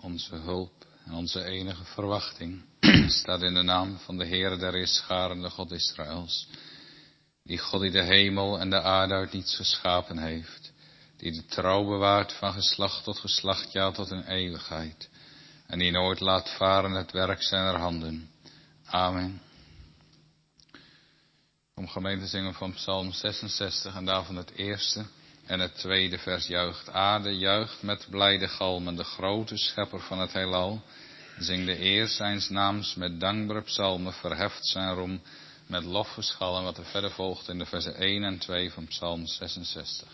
Onze hulp en onze enige verwachting staat in de naam van de Heere der Heerscharen, de God Israëls. Die God die de hemel en de aarde uit niets geschapen heeft. Die de trouw bewaart van geslacht tot geslacht, ja tot in eeuwigheid. En die nooit laat varen het werk zijner handen. Amen. Om gemeente zingen van Psalm 66 en daarvan het eerste en het tweede vers juicht. Aarde juicht met blijde galmen, de grote schepper van het heelal. Zing de eer zijns naams met dankbare psalmen, verheft zijn roem met lofgeschallen, wat er verder volgt in de versen 1 en 2 van Psalm 66.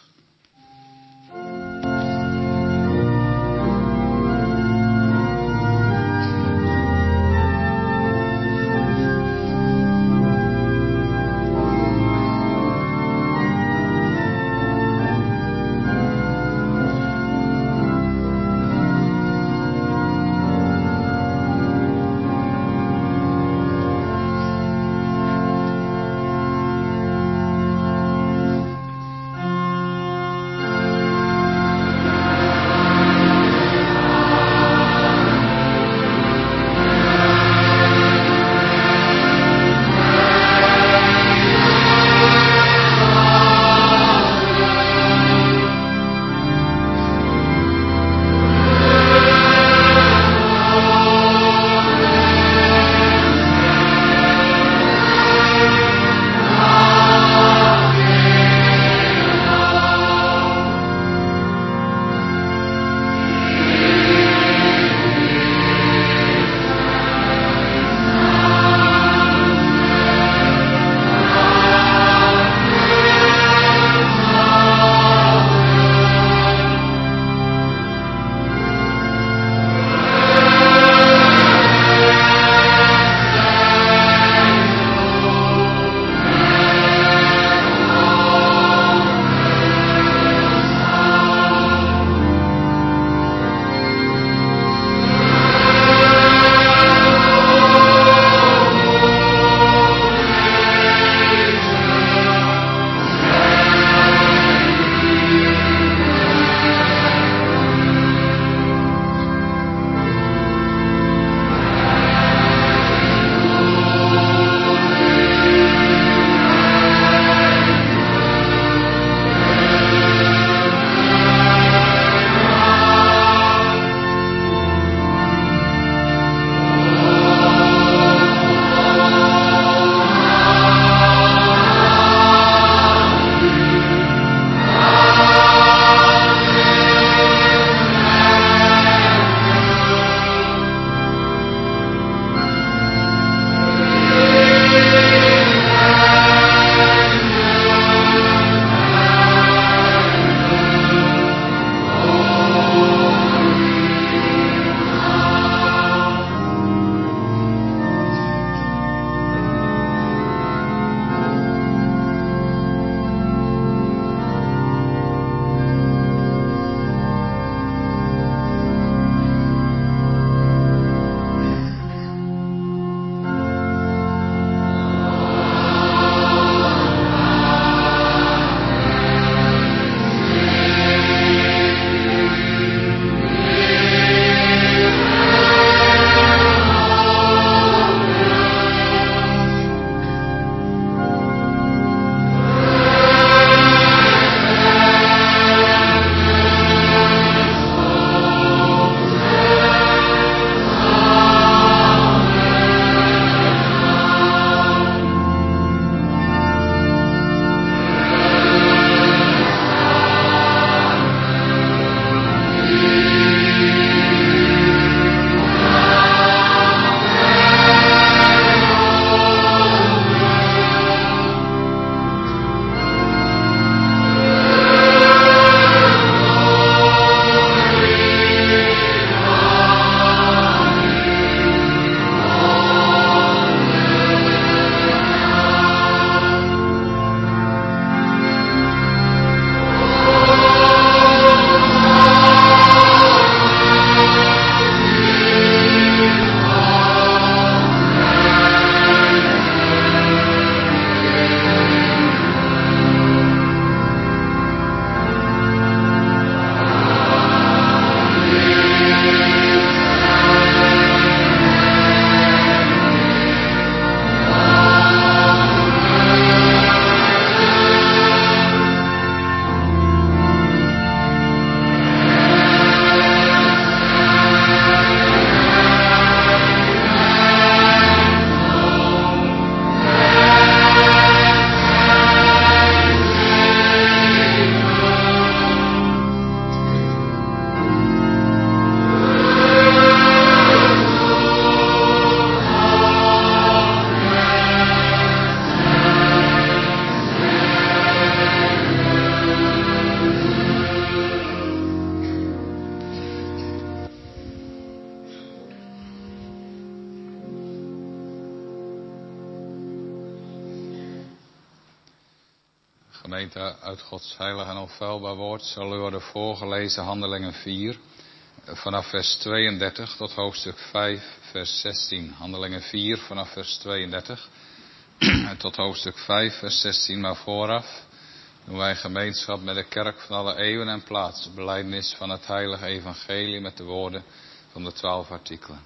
gemeente uit Gods heilig en onfeilbaar woord zal u worden voorgelezen Handelingen 4, vanaf vers 32 tot hoofdstuk 5, vers 16. Handelingen 4 vanaf vers 32 tot hoofdstuk 5, vers 16. Maar vooraf doen wij gemeenschap met de kerk van alle eeuwen en plaatsen, belijdenis van het heilige evangelie met de woorden van de 12 artikelen.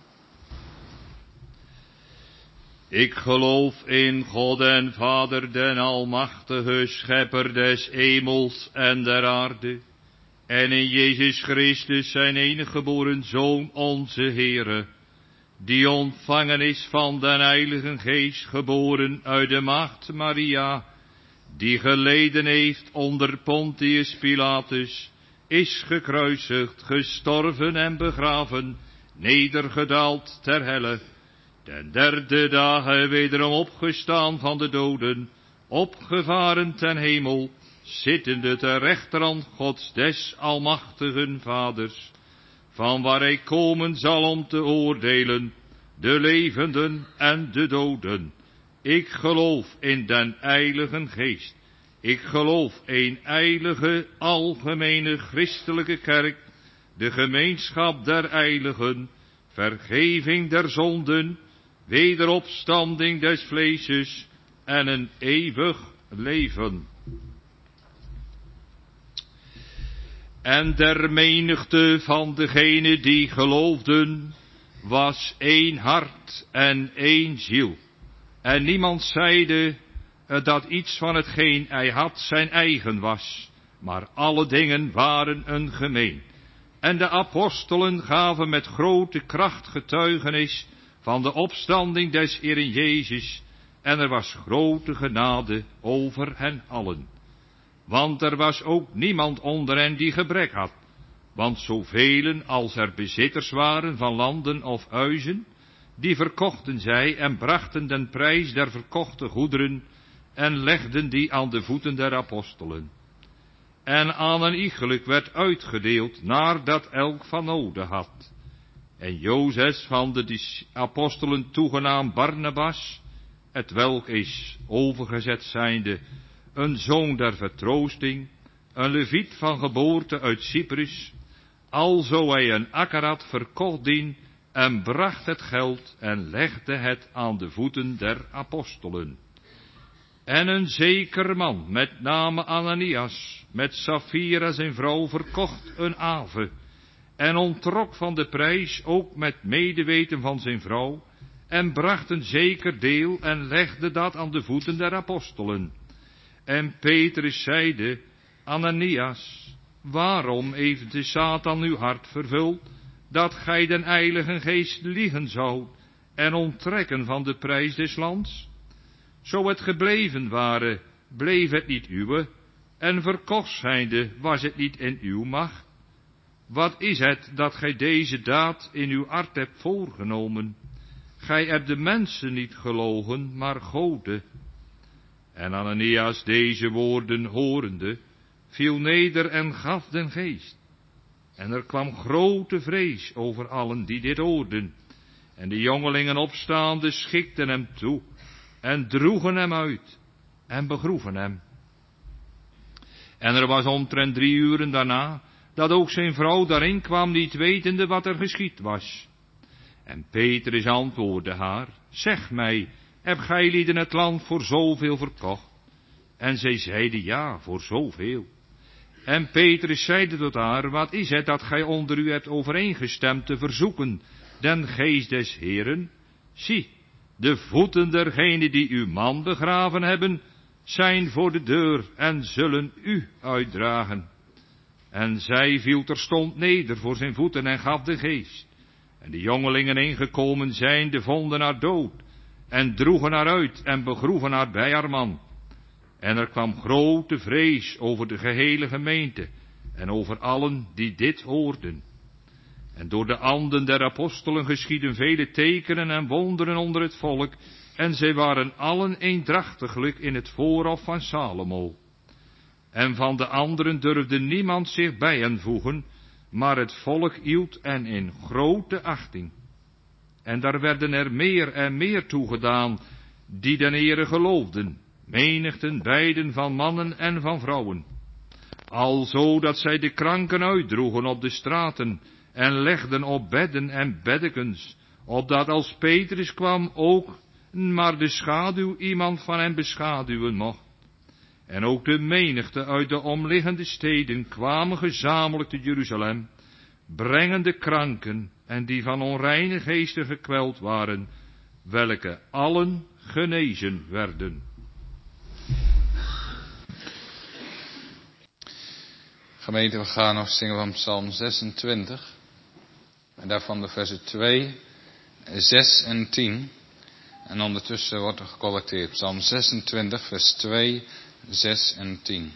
Ik geloof in God en Vader, den almachtige schepper des hemels en der aarde, en in Jezus Christus, zijn enige geboren Zoon, onze Heere, die ontvangen is van den Heilige Geest, geboren uit de maagd Maria, die geleden heeft onder Pontius Pilatus, is gekruisigd, gestorven en begraven, nedergedaald ter helle, ten derde dagen wederom opgestaan van de doden, opgevaren ten hemel, zittende ter rechterhand Gods des almachtigen Vaders, van waar hij komen zal om te oordelen, de levenden en de doden. Ik geloof in den Heilige Geest. Ik geloof in heilige, algemene, christelijke kerk, de gemeenschap der heiligen, vergeving der zonden, wederopstanding des vleeses en een eeuwig leven. En der menigte van degenen die geloofden, was één hart en één ziel. En niemand zeide dat iets van hetgeen hij had zijn eigen was, maar alle dingen waren een gemeen. En de apostelen gaven met grote kracht getuigenis van de opstanding des Heeren Jezus, en er was grote genade over hen allen. Want er was ook niemand onder hen die gebrek had, want zoveel als er bezitters waren van landen of huizen, die verkochten zij en brachten den prijs der verkochte goederen en legden die aan de voeten der apostelen. En aan een iegelijk werd uitgedeeld naardat elk van noden had. En Jozef van de apostelen toegenaamd Barnabas, het welk is overgezet zijnde een zoon der vertroosting, een leviet van geboorte uit Cyprus, alzo hij een akker had, verkocht dien en bracht het geld en legde het aan de voeten der apostelen. En een zeker man met name Ananias, met Safira zijn vrouw, verkocht een have en onttrok van de prijs, ook met medeweten van zijn vrouw, en bracht een zeker deel en legde dat aan de voeten der apostelen. En Petrus zeide, Ananias, waarom heeft de Satan uw hart vervuld, dat gij den Heilige Geest liegen zoudt en onttrekken van de prijs des lands? Zo het gebleven ware, bleef het niet uwe, en verkocht zijnde was het niet in uw macht. Wat is het dat gij deze daad in uw hart hebt voorgenomen? Gij hebt de mensen niet gelogen, maar Gode. En Ananias deze woorden horende, viel neder en gaf den geest. En er kwam grote vrees over allen die dit hoorden. En de jongelingen opstaande schikten hem toe, en droegen hem uit, en begroeven hem. En er was omtrent 3 uren daarna, dat ook zijn vrouw daarin kwam, niet wetende wat er geschied was. En Petrus antwoordde haar, zeg mij, hebt gij lieden het land voor zoveel verkocht? En zij zeide, ja, voor zoveel. En Petrus zeide tot haar, wat is het dat gij onder u hebt overeengestemd te verzoeken, den geest des Heeren? Zie, de voeten dergenen die uw man begraven hebben, zijn voor de deur en zullen u uitdragen. En zij viel terstond neder voor zijn voeten en gaf de geest. En de jongelingen ingekomen zijnde vonden haar dood, en droegen haar uit en begroeven haar bij haar man. En er kwam grote vrees over de gehele gemeente en over allen die dit hoorden. En door de handen der apostelen geschieden vele tekenen en wonderen onder het volk, en zij waren allen eendrachtiglijk in het voorhof van Salomo. En van de anderen durfde niemand zich bij hen voegen, maar het volk hield en in grote achting. En daar werden er meer en meer toegedaan, die den Heere geloofden, menigten beiden van mannen en van vrouwen. Alzo dat zij de kranken uitdroegen op de straten en legden op bedden en beddekens, opdat als Petrus kwam ook maar de schaduw iemand van hem beschaduwen mocht. En ook de menigte uit de omliggende steden kwamen gezamenlijk te Jeruzalem, brengende kranken en die van onreine geesten gekweld waren, welke allen genezen werden. Gemeente, we gaan nog zingen van Psalm 26. En daarvan de versen 2, 6 en 10. En ondertussen wordt er gecollecteerd. Psalm 26, vers 2, 6 en 10.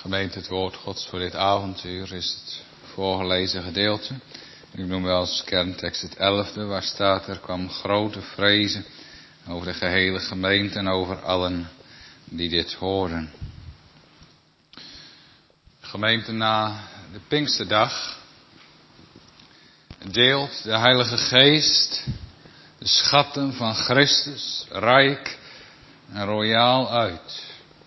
Gemeente, het woord Gods voor dit avontuur is het voorgelezen gedeelte. Ik noem wel als kerntekst het 11e, waar staat: er kwam grote vrezen over de gehele gemeente en over allen die dit hoorden. Gemeente, na de Pinksterdag deelt de Heilige Geest de schatten van Christus rijk en royaal uit.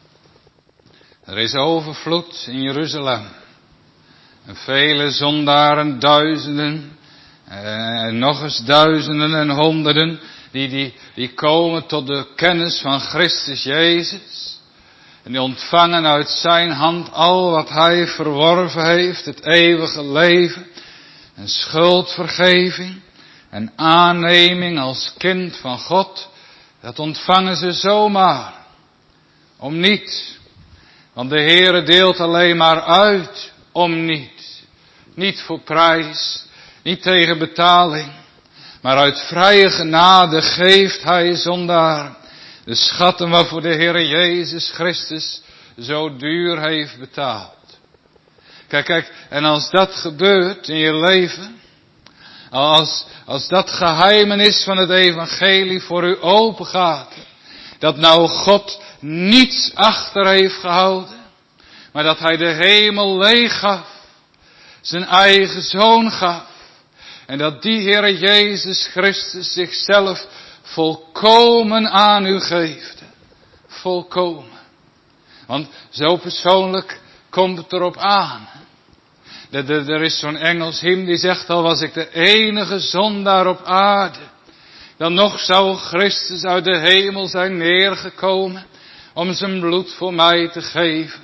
Er is overvloed in Jeruzalem. En vele zondaren, duizenden, en nog eens duizenden en honderden, die komen tot de kennis van Christus Jezus. En die ontvangen uit zijn hand al wat hij verworven heeft, het eeuwige leven, en schuldvergeving, en aanneming als kind van God. Dat ontvangen ze zomaar, om niet. Want de Heere deelt alleen maar uit om niet. Niet voor prijs, niet tegen betaling. Maar uit vrije genade geeft hij zondaar de schatten waarvoor de Heere Jezus Christus zo duur heeft betaald. Kijk, en als dat gebeurt in je leven, als dat geheimenis van het evangelie voor u open gaat, dat nou God niets achter heeft gehouden, maar dat hij de hemel leeg gaf, zijn eigen zoon gaf, en dat die Heere Jezus Christus zichzelf volkomen aan u geeft. Volkomen. Want zo persoonlijk komt het erop aan. Er is zo'n Engels hymn die zegt: al was ik de enige zondaar op aarde, dan nog zou Christus uit de hemel zijn neergekomen om zijn bloed voor mij te geven.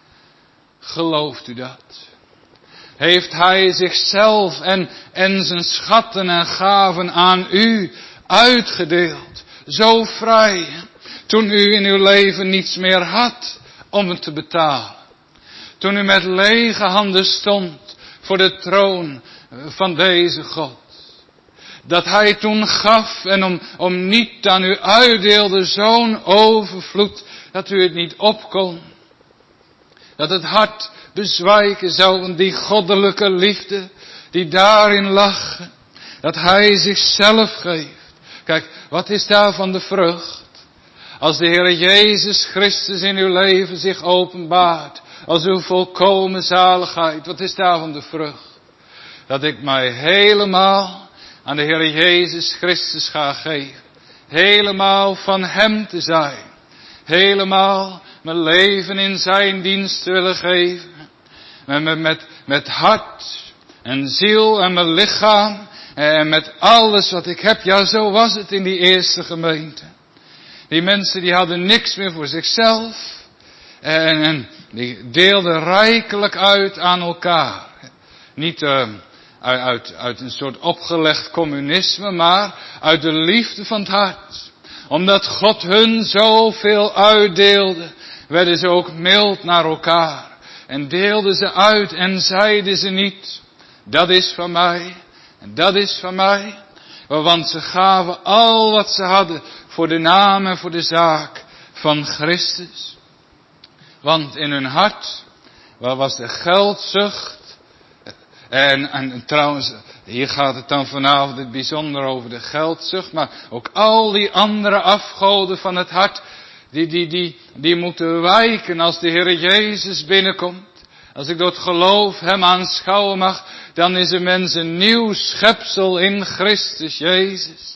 Gelooft u dat? Heeft hij zichzelf en zijn schatten en gaven aan u uitgedeeld? Zo vrij, toen u in uw leven niets meer had om het te betalen. Toen u met lege handen stond voor de troon van deze God. Dat hij toen gaf en om niet aan u uitdeelde zo'n overvloed dat u het niet op kon. Dat het hart bezwijken zou van die goddelijke liefde die daarin lag. Dat hij zichzelf geeft. Kijk, wat is daarvan de vrucht? Als de Heer Jezus Christus in uw leven zich openbaart, als uw volkomen zaligheid, wat is daarvan de vrucht? Dat ik mij helemaal aan de Heer Jezus Christus ga geven. Helemaal van hem te zijn. Helemaal mijn leven in zijn dienst te willen geven. Met hart en ziel en mijn lichaam. En met alles wat ik heb. Ja, zo was het in die eerste gemeente. Die mensen die hadden niks meer voor zichzelf. En die deelden rijkelijk uit aan elkaar. Niet uit een soort opgelegd communisme, maar uit de liefde van het hart. Omdat God hun zoveel uitdeelde, werden ze ook mild naar elkaar. En deelden ze uit en zeiden ze niet: dat is van mij en dat is van mij. Want ze gaven al wat ze hadden voor de naam en voor de zaak van Christus. Want in hun hart, waar was de geldzucht? En trouwens, hier gaat het dan vanavond het bijzonder over de geldzucht. Maar ook al die andere afgoden van het hart, die moeten wijken als de Heer Jezus binnenkomt. Als ik door het geloof hem aanschouwen mag, dan is een mens een nieuw schepsel in Christus Jezus.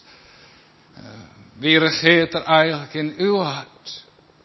Wie regeert er eigenlijk in uw hart?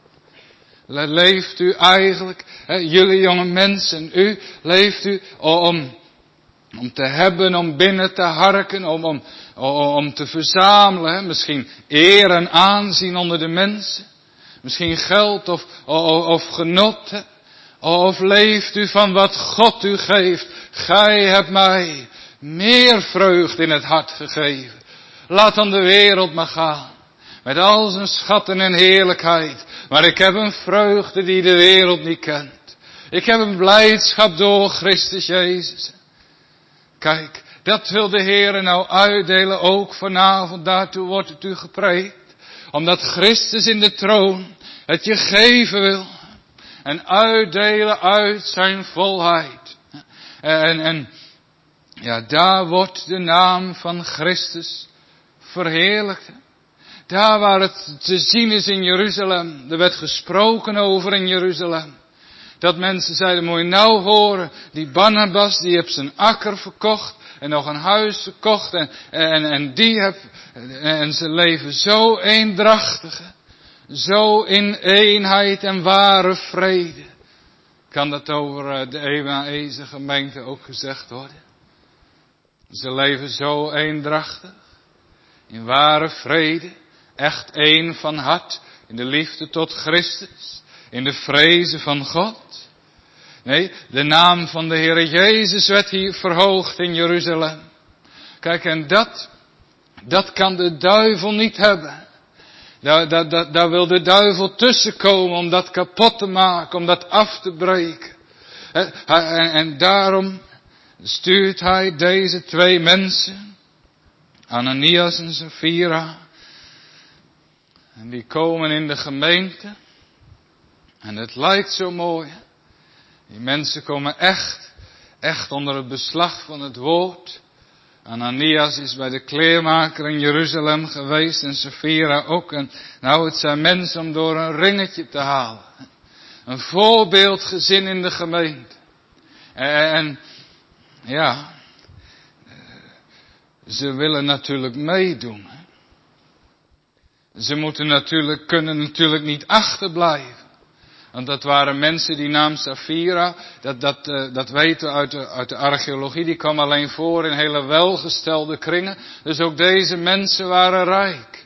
Leeft u eigenlijk, jullie jonge mensen, u, leeft u om te hebben, om binnen te harken, om te verzamelen, misschien eer en aanzien onder de mensen, misschien geld of genot, of leeft u van wat God u geeft? Gij hebt mij meer vreugde in het hart gegeven. Laat dan de wereld maar gaan, met al zijn schatten en heerlijkheid, maar ik heb een vreugde die de wereld niet kent. Ik heb een blijdschap door Christus Jezus. Kijk, dat wil de Heer nou uitdelen, ook vanavond, daartoe wordt het u gepreekt. Omdat Christus in de troon het je geven wil. en uitdelen uit zijn volheid. En ja, daar wordt de naam van Christus verheerlijkt. Daar waar het te zien is in Jeruzalem, er werd gesproken over in Jeruzalem. Dat mensen zeiden, moet je nou horen, die Barnabas die heeft zijn akker verkocht en nog een huis gekocht en ze leven zo eendrachtig, zo in eenheid en ware vrede. Kan dat over de Emaese gemeente ook gezegd worden? Ze leven zo eendrachtig, in ware vrede, echt één van hart, in de liefde tot Christus, in de vrezen van God. Nee, de naam van de Heere Jezus werd hier verhoogd in Jeruzalem. Kijk, en dat kan de duivel niet hebben. Daar wil de duivel tussenkomen om dat kapot te maken, om dat af te breken. En daarom stuurt hij deze twee mensen, Ananias en Safira, en die komen in de gemeente. En het lijkt zo mooi. Die mensen komen echt onder het beslag van het woord. Ananias is bij de kleermaker in Jeruzalem geweest en Safira ook. En nou, het zijn mensen om door een ringetje te halen. Een voorbeeldgezin in de gemeente. En ja, ze willen natuurlijk meedoen. Ze kunnen natuurlijk niet achterblijven. Want dat waren mensen, die naam Safira, dat weten we uit de archeologie, die kwam alleen voor in hele welgestelde kringen. Dus ook deze mensen waren rijk.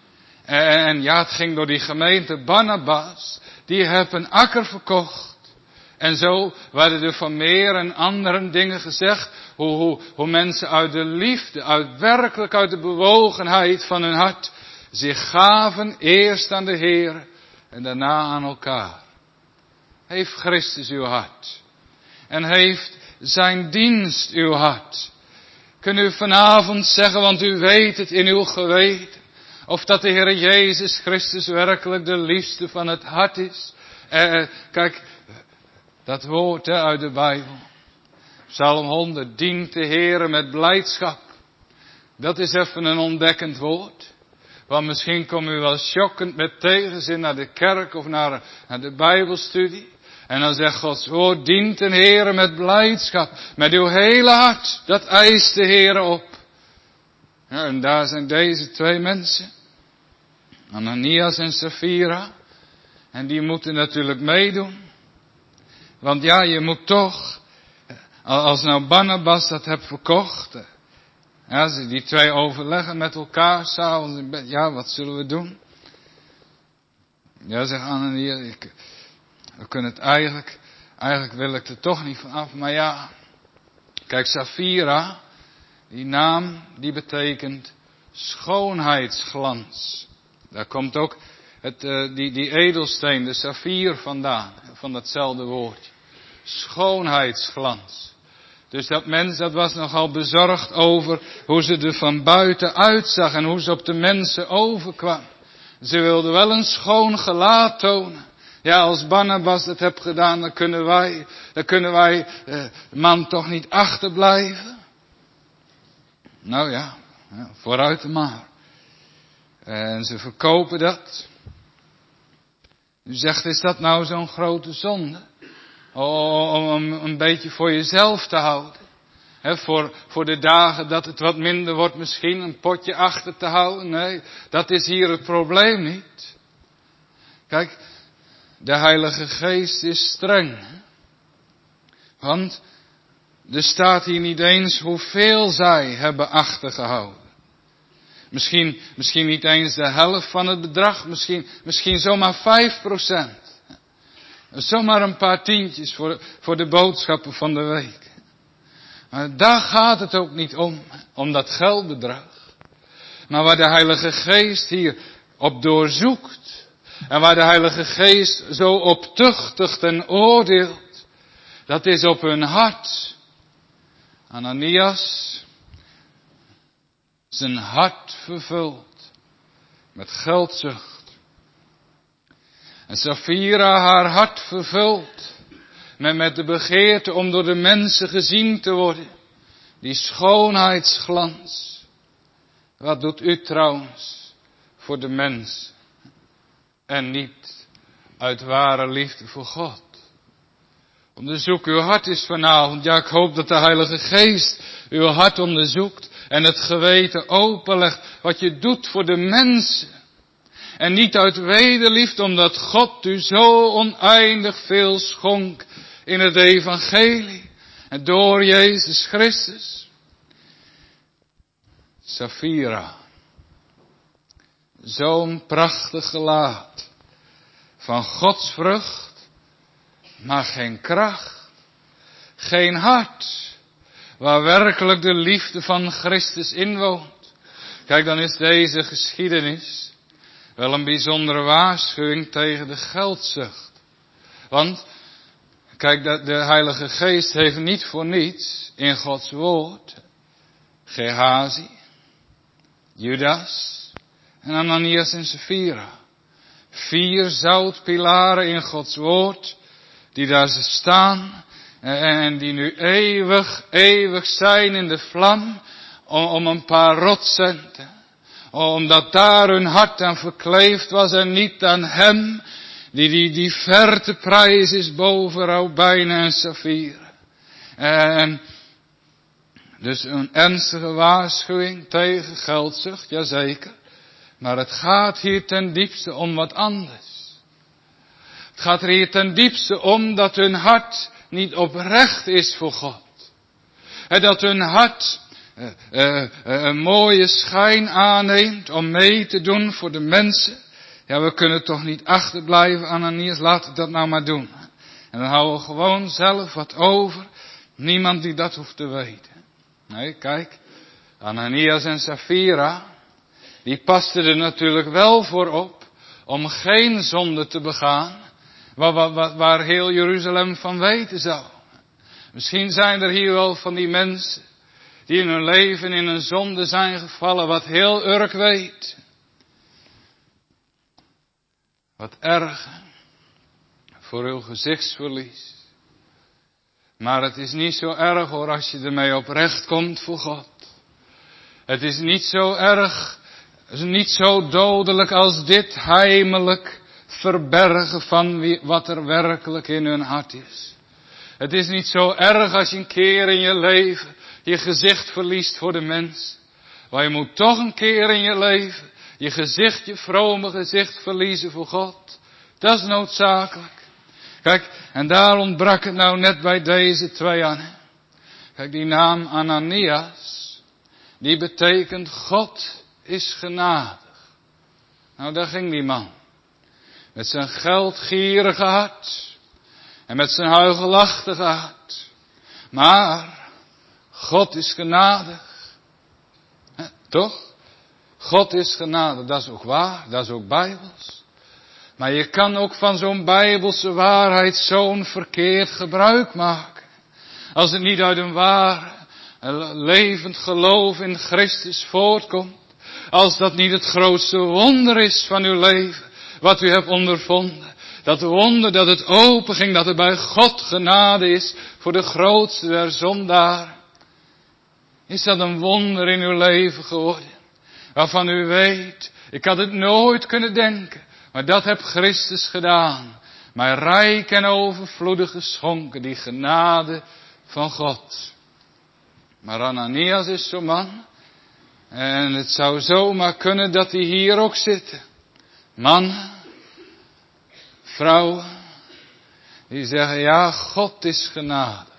En ja, het ging door die gemeente Barnabas, die heeft een akker verkocht. En zo werden er van meer en andere dingen gezegd, hoe mensen uit de liefde, werkelijk uit de bewogenheid van hun hart, zich gaven eerst aan de Heer en daarna aan elkaar. Heeft Christus uw hart? En heeft zijn dienst uw hart? Kunt u vanavond zeggen, want u weet het in uw geweten, of dat de Heer Jezus Christus werkelijk de liefste van het hart is? Kijk, dat woord uit de Bijbel. Psalm 100, dient de Heer met blijdschap. Dat is even een ontdekkend woord. Want misschien kom u wel schokkend met tegenzin naar de kerk of naar de Bijbelstudie. En dan zegt Gods woord, dient de Heer met blijdschap. Met uw hele hart, dat eist de Heer op. Ja, en daar zijn deze twee mensen. Ananias en Safira. En die moeten natuurlijk meedoen. Want ja, je moet toch, als nou Barnabas dat hebt verkocht. Ja, die twee overleggen met elkaar s'avonds in bed. Ja, wat zullen we doen? Ja, zegt Ananias, we kunnen het eigenlijk wil ik er toch niet van af. Maar ja, kijk, Safira, die naam, die betekent schoonheidsglans. Daar komt ook die edelsteen, de saffier vandaan, van datzelfde woord. Schoonheidsglans. Dus dat mens, dat was nogal bezorgd over hoe ze er van buiten uitzag en hoe ze op de mensen overkwam. Ze wilden wel een schoon gelaat tonen. Ja, als Barnabas dat heeft gedaan, dan kunnen wij man toch niet achterblijven. Nou ja, vooruit maar. En ze verkopen dat. U zegt, is dat nou zo'n grote zonde? Om een beetje voor jezelf te houden. Voor de dagen dat het wat minder wordt misschien een potje achter te houden. Nee, dat is hier het probleem niet. Kijk, de Heilige Geest is streng. Want er staat hier niet eens hoeveel zij hebben achtergehouden. Misschien niet eens de helft van het bedrag. Misschien zomaar 5%. Zomaar een paar tientjes voor de boodschappen van de week. Maar daar gaat het ook niet om dat geldbedrag. Maar waar de Heilige Geest hier op doorzoekt. En waar de Heilige Geest zo op tuchtigt en oordeelt. Dat is op hun hart. Ananias, zijn hart vervuld met geldzucht. En Safira haar hart vervult met de begeerte om door de mensen gezien te worden. Die schoonheidsglans. Wat doet u trouwens voor de mens? En niet uit ware liefde voor God. Onderzoek uw hart eens vanavond. Ja, ik hoop dat de Heilige Geest uw hart onderzoekt. En het geweten openlegt wat je doet voor de mensen. En niet uit wederliefde, omdat God u zo oneindig veel schonk in het evangelie. En door Jezus Christus. Safira. Zo'n prachtig gelaat. Van Gods vrucht. Maar geen kracht. Geen hart. Waar werkelijk de liefde van Christus inwoont. Kijk, dan is deze geschiedenis wel een bijzondere waarschuwing tegen de geldzucht. Want, kijk, de Heilige Geest heeft niet voor niets in Gods woord Gehazi, Judas en Ananias en Safira. 4 zoutpilaren in Gods woord, die daar staan en die nu eeuwig zijn in de vlam om een paar rotcenten. Omdat daar hun hart aan verkleefd was en niet aan hem, die ver te prijs is boven robijnen en saffieren. En dus een ernstige waarschuwing tegen geldzucht, jazeker. Maar het gaat hier ten diepste om wat anders. Het gaat er hier ten diepste om dat hun hart niet oprecht is voor God. En dat hun hart een mooie schijn aanneemt om mee te doen voor de mensen. Ja, we kunnen toch niet achterblijven, Ananias, laat ik dat nou maar doen. En dan houden we gewoon zelf wat over. Niemand die dat hoeft te weten. Nee, kijk, Ananias en Safira, die pasten er natuurlijk wel voor op om geen zonde te begaan, waar heel Jeruzalem van weten zou. Misschien zijn er hier wel van die mensen die in hun leven in een zonde zijn gevallen, wat heel Urk weet. Wat erg voor uw gezichtsverlies. Maar het is niet zo erg hoor als je ermee oprecht komt voor God. Het is niet zo erg, het is niet zo dodelijk als dit heimelijk verbergen van wat er werkelijk in hun hart is. Het is niet zo erg als je een keer in je leven je gezicht verliest voor de mens. Maar je moet toch een keer in je leven je gezicht, je vrome gezicht verliezen voor God. Dat is noodzakelijk. Kijk, en daar ontbrak het nou net bij deze 2 aan. Kijk, die naam Ananias, die betekent God is genadig. Nou, daar ging die man. Met zijn geldgierige hart. En met zijn huichelachtige hart. Maar God is genadig. Toch? God is genadig. Dat is ook waar. Dat is ook bijbels. Maar je kan ook van zo'n bijbelse waarheid zo'n verkeerd gebruik maken. Als het niet uit een waar, levend geloof in Christus voortkomt. Als dat niet het grootste wonder is van uw leven. Wat u hebt ondervonden. Dat wonder dat het open ging. Dat er bij God genade is. Voor de grootste der zondaren. Is dat een wonder in uw leven geworden? Waarvan u weet. Ik had het nooit kunnen denken. Maar dat heeft Christus gedaan. Mij rijk en overvloedig geschonken. Die genade van God. Maar Ananias is zo'n man. En het zou zomaar kunnen dat hij hier ook zit. Mannen. Vrouwen. Die zeggen ja, God is genadig.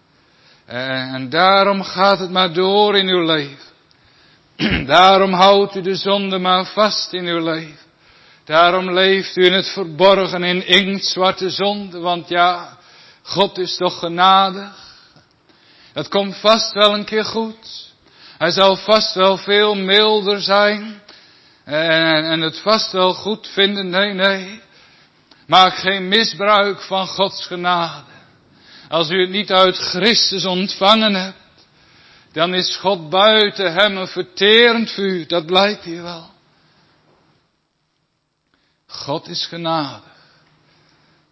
En daarom gaat het maar door in uw leven. Daarom houdt u de zonde maar vast in uw leven. Daarom leeft u in het verborgen in inktzwarte zonde. Want ja, God is toch genadig. Het komt vast wel een keer goed. Hij zal vast wel veel milder zijn. En het vast wel goed vinden. Nee. Maak geen misbruik van Gods genade. Als u het niet uit Christus ontvangen hebt. Dan is God buiten hem een verterend vuur. Dat blijkt hier wel. God is genadig.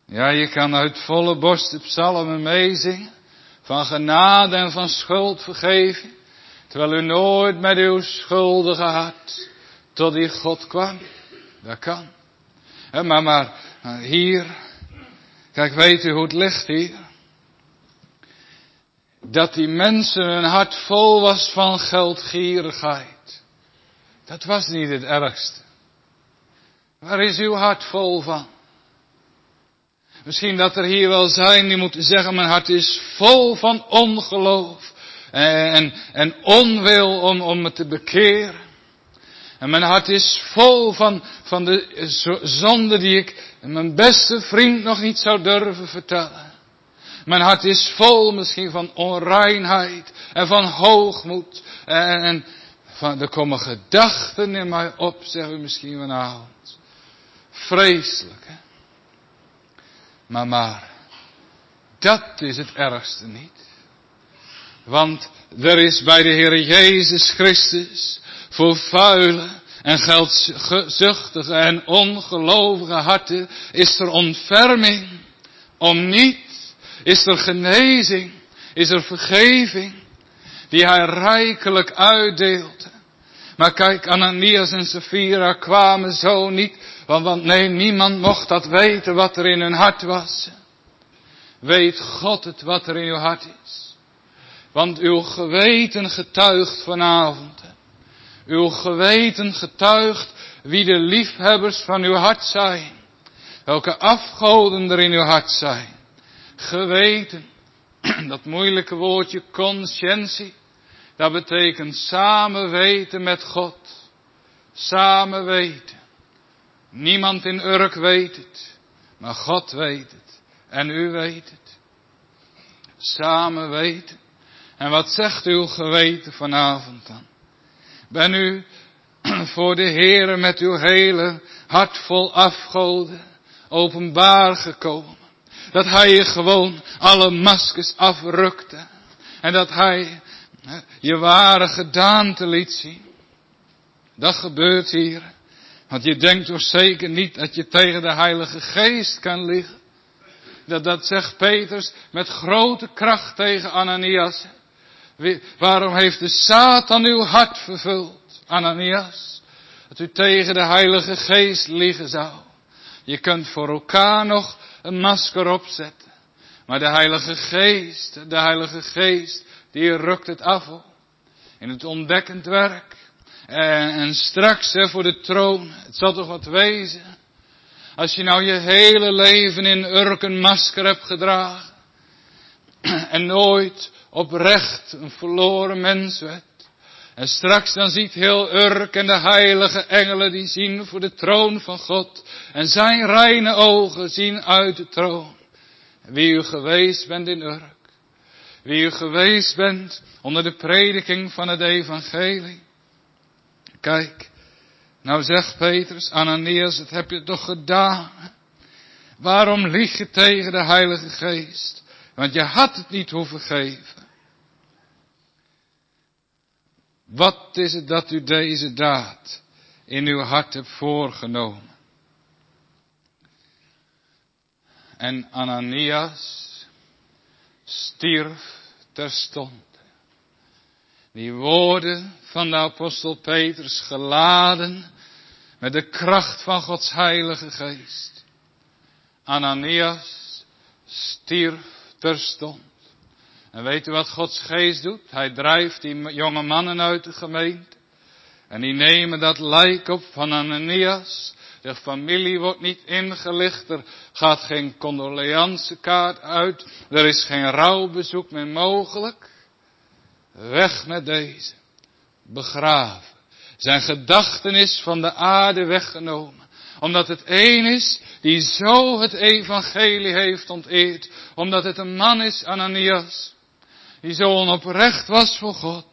Ja, je kan uit volle borst de psalmen meezingen. Van genade en van schuldvergeving. Terwijl u nooit met uw schuldige hart tot die God kwam. Dat kan. Maar hier. Kijk, weet u hoe het ligt hier? Dat die mensen hun hart vol was van geldgierigheid. Dat was niet het ergste. Waar is uw hart vol van? Misschien dat er hier wel zijn die moeten zeggen, mijn hart is vol van ongeloof en onwil om me te bekeren. En mijn hart is vol van de zonde die ik mijn beste vriend nog niet zou durven vertellen. Mijn hart is vol misschien van onreinheid en van hoogmoed. En er komen gedachten in mij op, zeggen we misschien vanavond. Vreselijk, hè? Maar, dat is het ergste niet. Want er is bij de Heer Jezus Christus voor vuile en geldzuchtige en ongelovige harten is er ontferming. Om niet is er genezing, is er vergeving die hij rijkelijk uitdeelt. Maar kijk, Ananias en Sapphira kwamen zo niet, want nee, niemand mocht dat weten wat er in hun hart was. Weet God het wat er in uw hart is? Want uw geweten getuigt vanavond. Uw geweten getuigt wie de liefhebbers van uw hart zijn. Welke afgoden er in uw hart zijn. Geweten, dat moeilijke woordje conscientie, dat betekent samen weten met God. Samen weten. Niemand in Urk weet het, maar God weet het. En u weet het. Samen weten. En wat zegt uw geweten vanavond dan? Ben u voor de Heere met uw hele hart vol afgoden openbaar gekomen? Dat hij je gewoon alle maskers afrukte. En dat hij je ware gedaante liet zien. Dat gebeurt hier. Want je denkt toch zeker niet dat je tegen de Heilige Geest kan liggen. Dat zegt Petrus met grote kracht tegen Ananias. Waarom heeft de Satan uw hart vervuld, Ananias? Dat u tegen de Heilige Geest liegen zou. Je kunt voor elkaar nog een masker opzetten. Maar de Heilige Geest, die rukt het af. In het ontdekkend werk. En straks voor de troon, het zal toch wat wezen. Als je nou je hele leven in Urk een masker hebt gedragen. En nooit oprecht een verloren mens werd. En straks dan ziet heel Urk en de heilige engelen die zien voor de troon van God. En zijn reine ogen zien uit de troon. Wie u geweest bent in Urk. Wie u geweest bent onder de prediking van het evangelie. Kijk, nou zegt Petrus, Ananias, dat heb je toch gedaan. Waarom lieg je tegen de Heilige Geest? Want je had het niet hoeven geven. Wat is het dat u deze daad in uw hart hebt voorgenomen? En Ananias stierf terstond. Die woorden van de apostel Petrus geladen met de kracht van Gods Heilige Geest. Ananias stierf terstond. En weet u wat Gods Geest doet? Hij drijft die jonge mannen uit de gemeente. En die nemen dat lijk op van Ananias. De familie wordt niet ingelicht. Er gaat geen condoleancekaart uit. Er is geen rouwbezoek meer mogelijk. Weg met deze. Begraven. Zijn gedachtenis van de aarde weggenomen. Omdat het één is die zo het evangelie heeft onteerd. Omdat het een man is, Ananias. Die zo onoprecht was voor God.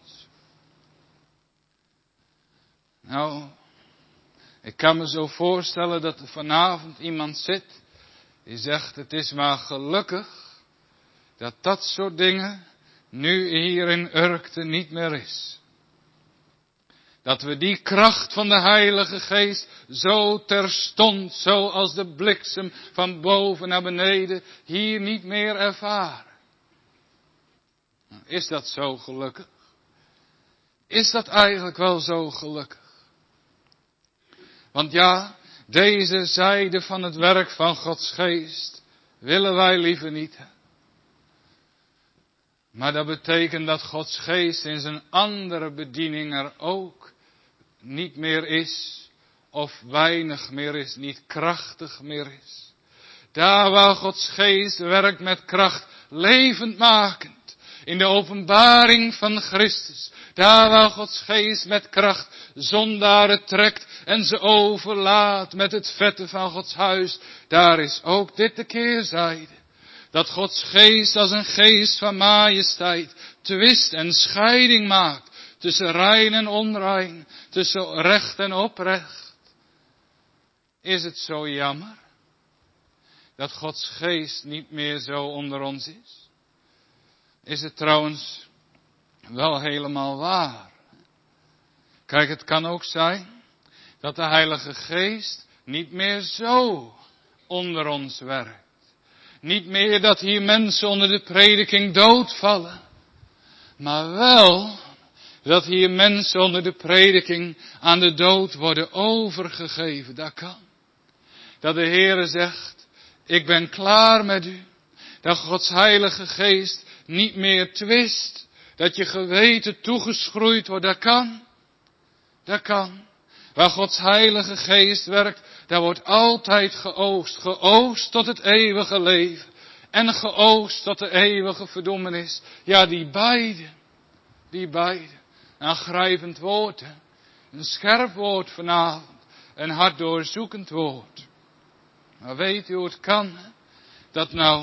Nou, ik kan me zo voorstellen dat er vanavond iemand zit. Die zegt, het is maar gelukkig dat dat soort dingen nu hier in Urkte niet meer is. Dat we die kracht van de Heilige Geest zo terstond, zoals de bliksem van boven naar beneden, hier niet meer ervaren. Is dat zo gelukkig? Is dat eigenlijk wel zo gelukkig? Want ja, deze zijde van het werk van Gods Geest willen wij liever niet. Maar dat betekent dat Gods Geest in zijn andere bediening er ook niet meer is, of weinig meer is, niet krachtig meer is. Daar waar Gods Geest werkt met kracht, levend makend, in de openbaring van Christus. Daar waar Gods Geest met kracht zondaren trekt en ze overlaat met het vette van Gods huis. Daar is ook dit de keerzijde. Dat Gods Geest als een geest van majesteit twist en scheiding maakt tussen rein en onrein, tussen recht en oprecht. Is het zo jammer dat Gods Geest niet meer zo onder ons is? Is het trouwens wel helemaal waar? Kijk, het kan ook zijn dat de Heilige Geest niet meer zo onder ons werkt. Niet meer dat hier mensen onder de prediking doodvallen. Maar wel dat hier mensen onder de prediking aan de dood worden overgegeven. Dat kan. Dat de Heere zegt, ik ben klaar met u. Dat Gods Heilige Geest niet meer twist. Dat je geweten toegeschroeid wordt. Dat kan. Dat kan. Waar Gods Heilige Geest werkt, daar wordt altijd geoogst. Geoogst tot het eeuwige leven. En geoogst tot de eeuwige verdoemenis. Ja, die beide. Een aangrijpend woord. Hè? Een scherp woord vanavond. Een hart doorzoekend woord. Maar weet u hoe het kan? Hè? Dat nou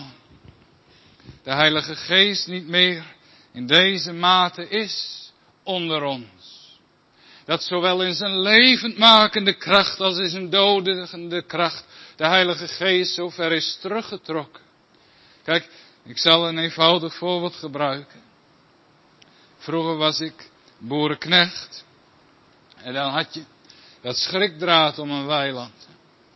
de Heilige Geest niet meer in deze mate is onder ons. Dat zowel in zijn levendmakende kracht als in zijn dodende kracht de Heilige Geest zo ver is teruggetrokken. Kijk, ik zal een eenvoudig voorbeeld gebruiken. Vroeger was ik boerenknecht. En dan had je dat schrikdraad om een weiland.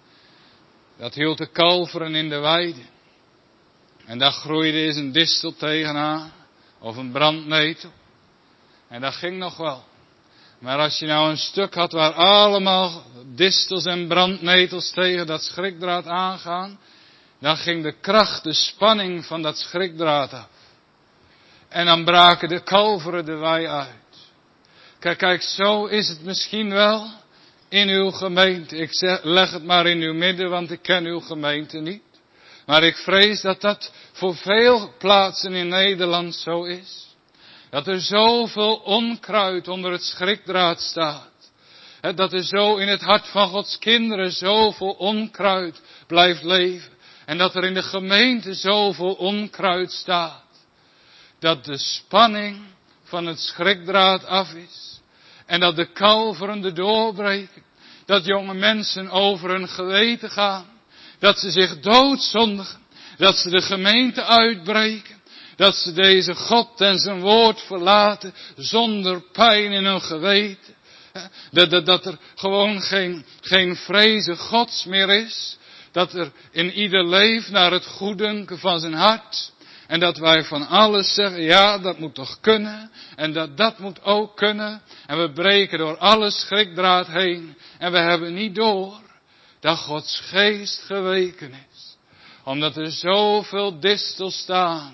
Dat hield de kalveren in de weide. En daar groeide eens een distel tegenaan. Of een brandnetel. En dat ging nog wel. Maar als je nou een stuk had waar allemaal distels en brandnetels tegen dat schrikdraad aangaan. Dan ging de kracht, de spanning van dat schrikdraad af. En dan braken de kalveren de wei uit. Kijk, zo is het misschien wel in uw gemeente. Ik leg het maar in uw midden, want ik ken uw gemeente niet. Maar ik vrees dat dat voor veel plaatsen in Nederland zo is. Dat er zoveel onkruid onder het schrikdraad staat. Dat er zo in het hart van Gods kinderen zoveel onkruid blijft leven. En dat er in de gemeente zoveel onkruid staat. Dat de spanning van het schrikdraad af is. En dat de kalveren er doorbreken. Dat jonge mensen over hun geweten gaan. Dat ze zich doodzondigen. Dat ze de gemeente uitbreken. Dat ze deze God en zijn woord verlaten zonder pijn in hun geweten. Dat er gewoon geen vrezen Gods meer is. Dat er in ieder leeft naar het goeddunken van zijn hart. En dat wij van alles zeggen, ja, dat moet toch kunnen. En dat moet ook kunnen. En we breken door alle schrikdraad heen. En we hebben niet door dat Gods geest geweken is. Omdat er zoveel distels staan.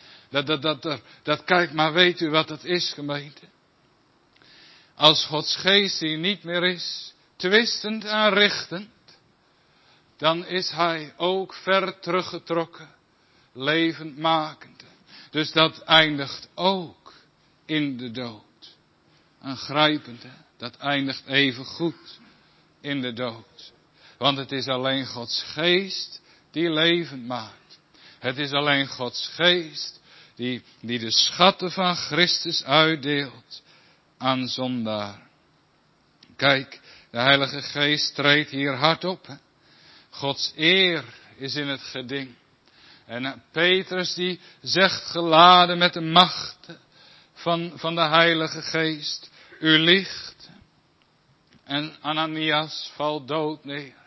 Kijk, maar weet u wat dat is, gemeente? Als Gods geest hier niet meer is, twistend en richtend, dan is hij ook ver teruggetrokken, levendmakend. Dus dat eindigt ook in de dood. Aangrijpend, hè? Dat eindigt even goed in de dood. Want het is alleen Gods geest die levend maakt. Het is alleen Gods geest die de schatten van Christus uitdeelt aan zondaar. Kijk, de Heilige Geest treedt hier hard op. Hè? Gods eer is in het geding. En Petrus die zegt geladen met de macht van de Heilige Geest. U liegt En Ananias valt dood neer.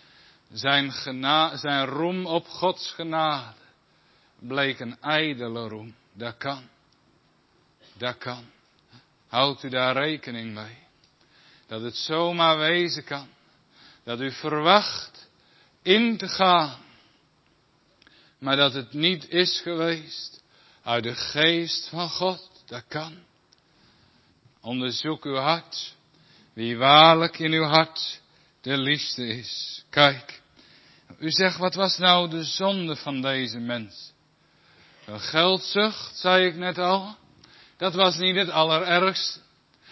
Zijn roem op Gods genade bleek een ijdele roem. Dat kan. Dat kan. Houdt u daar rekening mee. Dat het zomaar wezen kan. Dat u verwacht in te gaan. Maar dat het niet is geweest uit de geest van God. Dat kan. Onderzoek uw hart. Wie waarlijk in uw hart de liefste is. Kijk. U zegt, wat was nou de zonde van deze mens? Een geldzucht, zei ik net al. Dat was niet het allerergste.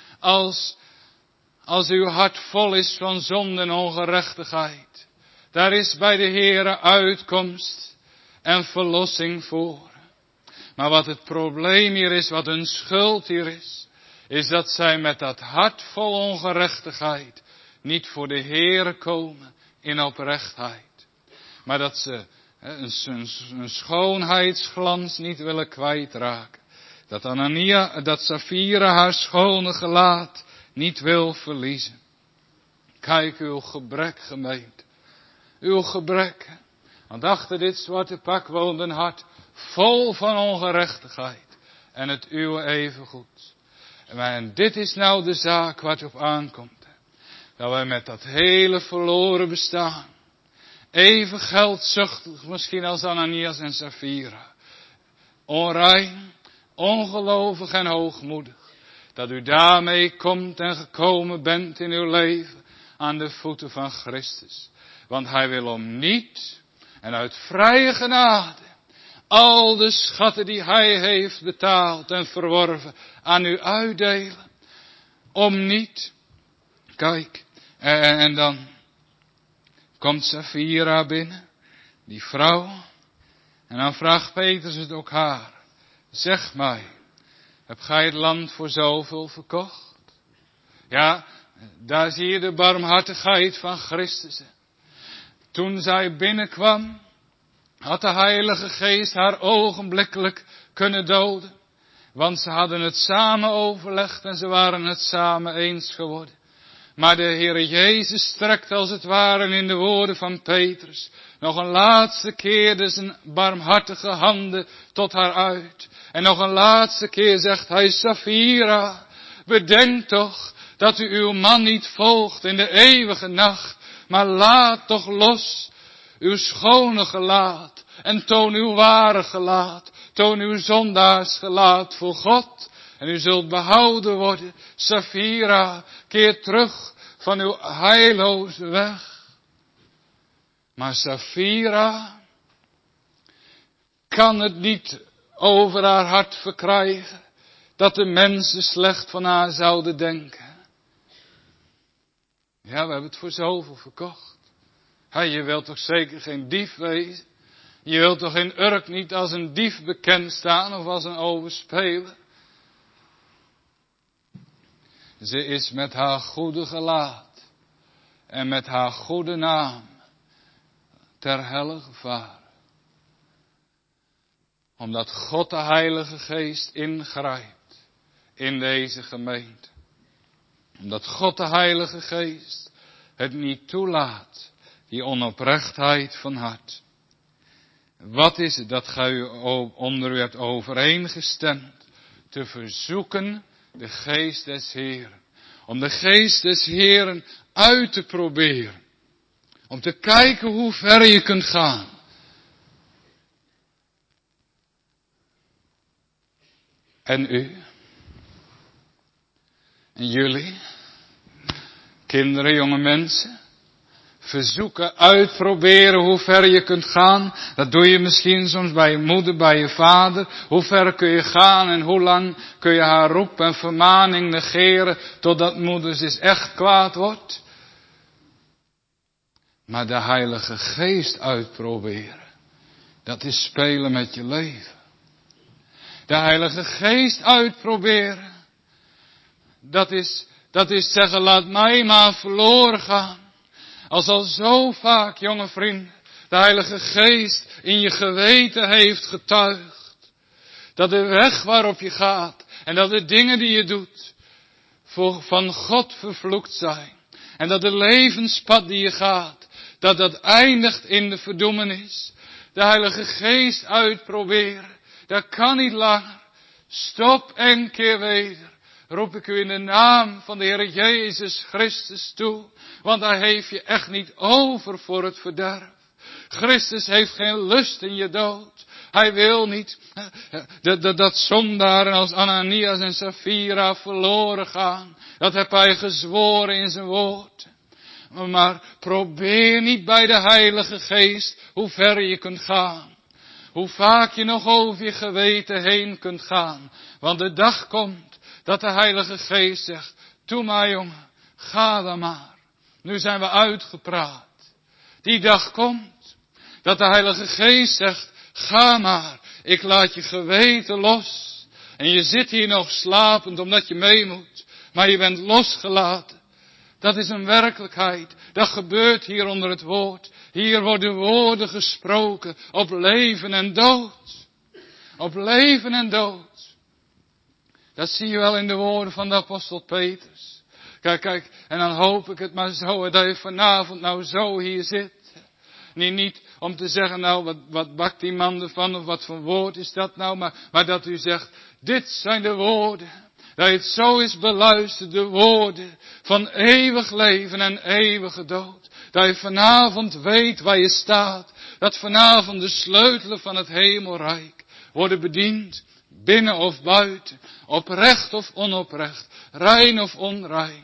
Als uw hart vol is van zonde en ongerechtigheid. Daar is bij de Heere uitkomst en verlossing voor. Maar wat het probleem hier is, wat hun schuld hier is dat zij met dat hart vol ongerechtigheid niet voor de Heere komen in oprechtheid. Maar dat ze een schoonheidsglans niet willen kwijtraken. Dat Safira haar schone gelaat niet wil verliezen. Kijk uw gebrek, gemeente. Uw gebrek. Want achter dit zwarte pak woont een hart vol van ongerechtigheid. En het uwe evengoed. En dit is nou de zaak waar het op aankomt. Dat wij met dat hele verloren bestaan. Even geldzuchtig misschien als Ananias en Safira. Onrein, ongelovig en hoogmoedig. Dat u daarmee komt en gekomen bent in uw leven aan de voeten van Christus. Want hij wil om niet en uit vrije genade al de schatten die hij heeft betaald en verworven aan u uitdelen. Om niet. Kijk, en dan komt Safira binnen, die vrouw. En dan vraagt Petrus het ook haar. Zeg mij, heb gij het land voor zoveel verkocht? Ja, daar zie je de barmhartigheid van Christus. Toen zij binnenkwam, had de Heilige Geest haar ogenblikkelijk kunnen doden. Want ze hadden het samen overlegd en ze waren het samen eens geworden. Maar de Heere Jezus strekt als het ware in de woorden van Petrus nog een laatste keer de zijn barmhartige handen tot haar uit. En nog een laatste keer zegt hij, Safira, bedenk toch dat u uw man niet volgt in de eeuwige nacht. Maar laat toch los uw schone gelaat en toon uw ware gelaat. Toon uw zondaarsgelaat voor God. En u zult behouden worden. Safira, keer terug van uw heilloze weg. Maar Safira kan het niet over haar hart verkrijgen dat de mensen slecht van haar zouden denken. Ja, we hebben het voor zoveel verkocht. Je wilt toch zeker geen dief wezen? Je wilt toch in Urk niet als een dief bekend staan of als een overspeler? Ze is met haar goede gelaat en met haar goede naam ter helle gevaren. Omdat God de Heilige Geest ingrijpt in deze gemeente. Omdat God de Heilige Geest het niet toelaat, die onoprechtheid van hart. Wat is het dat gij onder u hebt overeengestemd te verzoeken de Geest des Heeren? Om de Geest des Heeren uit te proberen. Om te kijken hoe ver je kunt gaan. En u? En jullie? Kinderen, jonge mensen? Verzoeken, uitproberen hoe ver je kunt gaan. Dat doe je misschien soms bij je moeder, bij je vader. Hoe ver kun je gaan en hoe lang kun je haar roep en vermaning negeren totdat moeders eens echt kwaad wordt. Maar de Heilige Geest uitproberen, dat is spelen met je leven. De Heilige Geest uitproberen, dat is zeggen, laat mij maar verloren gaan. Als al zo vaak, jonge vriend, de Heilige Geest in je geweten heeft getuigd. Dat de weg waarop je gaat en dat de dingen die je doet van God vervloekt zijn. En dat de levenspad die je gaat, dat eindigt in de verdoemenis. De Heilige Geest uitproberen, dat kan niet langer. Stop en keer weder. Roep ik u in de naam van de Heer Jezus Christus toe. Want Hij heeft je echt niet over voor het verderf. Christus heeft geen lust in je dood. Hij wil niet dat zondaren als Ananias en Sapphira verloren gaan. Dat heb Hij gezworen in zijn woord. Maar probeer niet bij de Heilige Geest hoe ver je kunt gaan. Hoe vaak je nog over je geweten heen kunt gaan. Want de dag komt dat de Heilige Geest zegt, toe maar jongen, ga dan maar. Nu zijn we uitgepraat. Die dag komt dat de Heilige Geest zegt, ga maar, ik laat je geweten los. En je zit hier nog slapend omdat je mee moet, maar je bent losgelaten. Dat is een werkelijkheid. Dat gebeurt hier onder het woord. Hier worden woorden gesproken op leven en dood. Op leven en dood. Dat zie je wel in de woorden van de apostel Petrus. Kijk, en dan hoop ik het maar zo, dat je vanavond nou zo hier zit. Niet om te zeggen, nou, wat bakt die man ervan, of wat voor woord is dat nou, maar dat u zegt, dit zijn de woorden. Dat je het zo is beluisterd, de woorden van eeuwig leven en eeuwige dood. Dat je vanavond weet waar je staat. Dat vanavond de sleutelen van het hemelrijk worden bediend, binnen of buiten, oprecht of onoprecht, rein of onrein.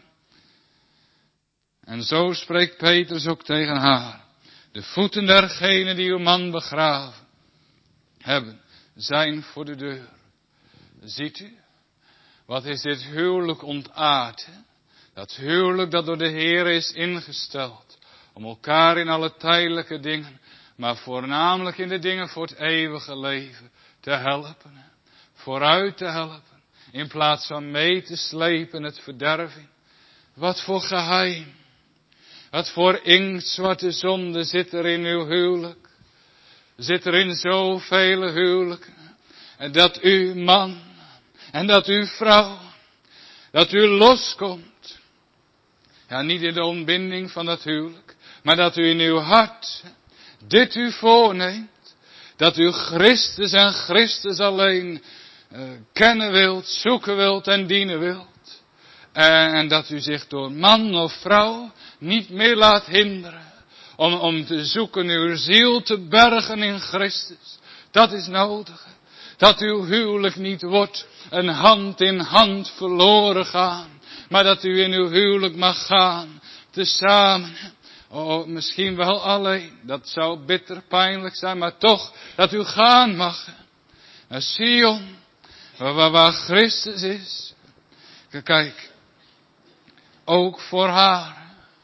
En zo spreekt Petrus ook tegen haar. De voeten dergenen die uw man begraven hebben, zijn voor de deur. Ziet u? Wat is dit huwelijk ontaard, hè? Dat huwelijk dat door de Heer is ingesteld. Om elkaar in alle tijdelijke dingen, maar voornamelijk in de dingen voor het eeuwige leven te helpen. Hè? Vooruit te helpen. In plaats van mee te slepen het verderf in. Wat voor geheim. Wat voor inktzwarte zonde zit er in uw huwelijk. Zit er in zoveel huwelijken. En dat u man en dat u vrouw, dat u loskomt. Ja, niet in de ontbinding van dat huwelijk, maar dat u in uw hart dit u voorneemt. Dat u Christus en Christus alleen kennen wilt, zoeken wilt en dienen wilt. En dat u zich door man of vrouw niet meer laat hinderen om te zoeken uw ziel te bergen in Christus. Dat is nodig. Dat uw huwelijk niet wordt een hand in hand verloren gaan. Maar dat u in uw huwelijk mag gaan. Tezamen. Oh, misschien wel alleen. Dat zou bitter pijnlijk zijn. Maar toch dat u gaan mag. Naar Sion. Waar Christus is. Kijk. Ook voor haar.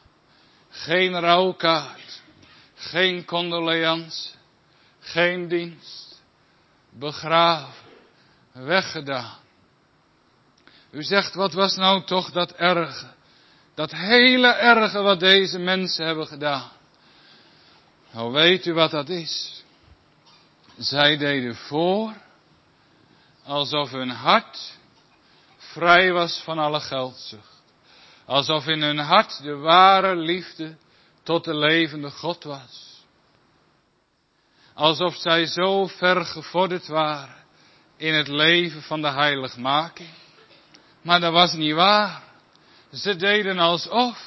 Geen rouwkaart. Geen condoleance. Geen dienst. Begraven, weggedaan. U zegt, wat was nou toch dat erge, dat hele erge wat deze mensen hebben gedaan. Nou weet u wat dat is. Zij deden voor, alsof hun hart vrij was van alle geldzucht. Alsof in hun hart de ware liefde tot de levende God was. Alsof zij zo ver gevorderd waren in het leven van de heiligmaking. Maar dat was niet waar. Ze deden alsof.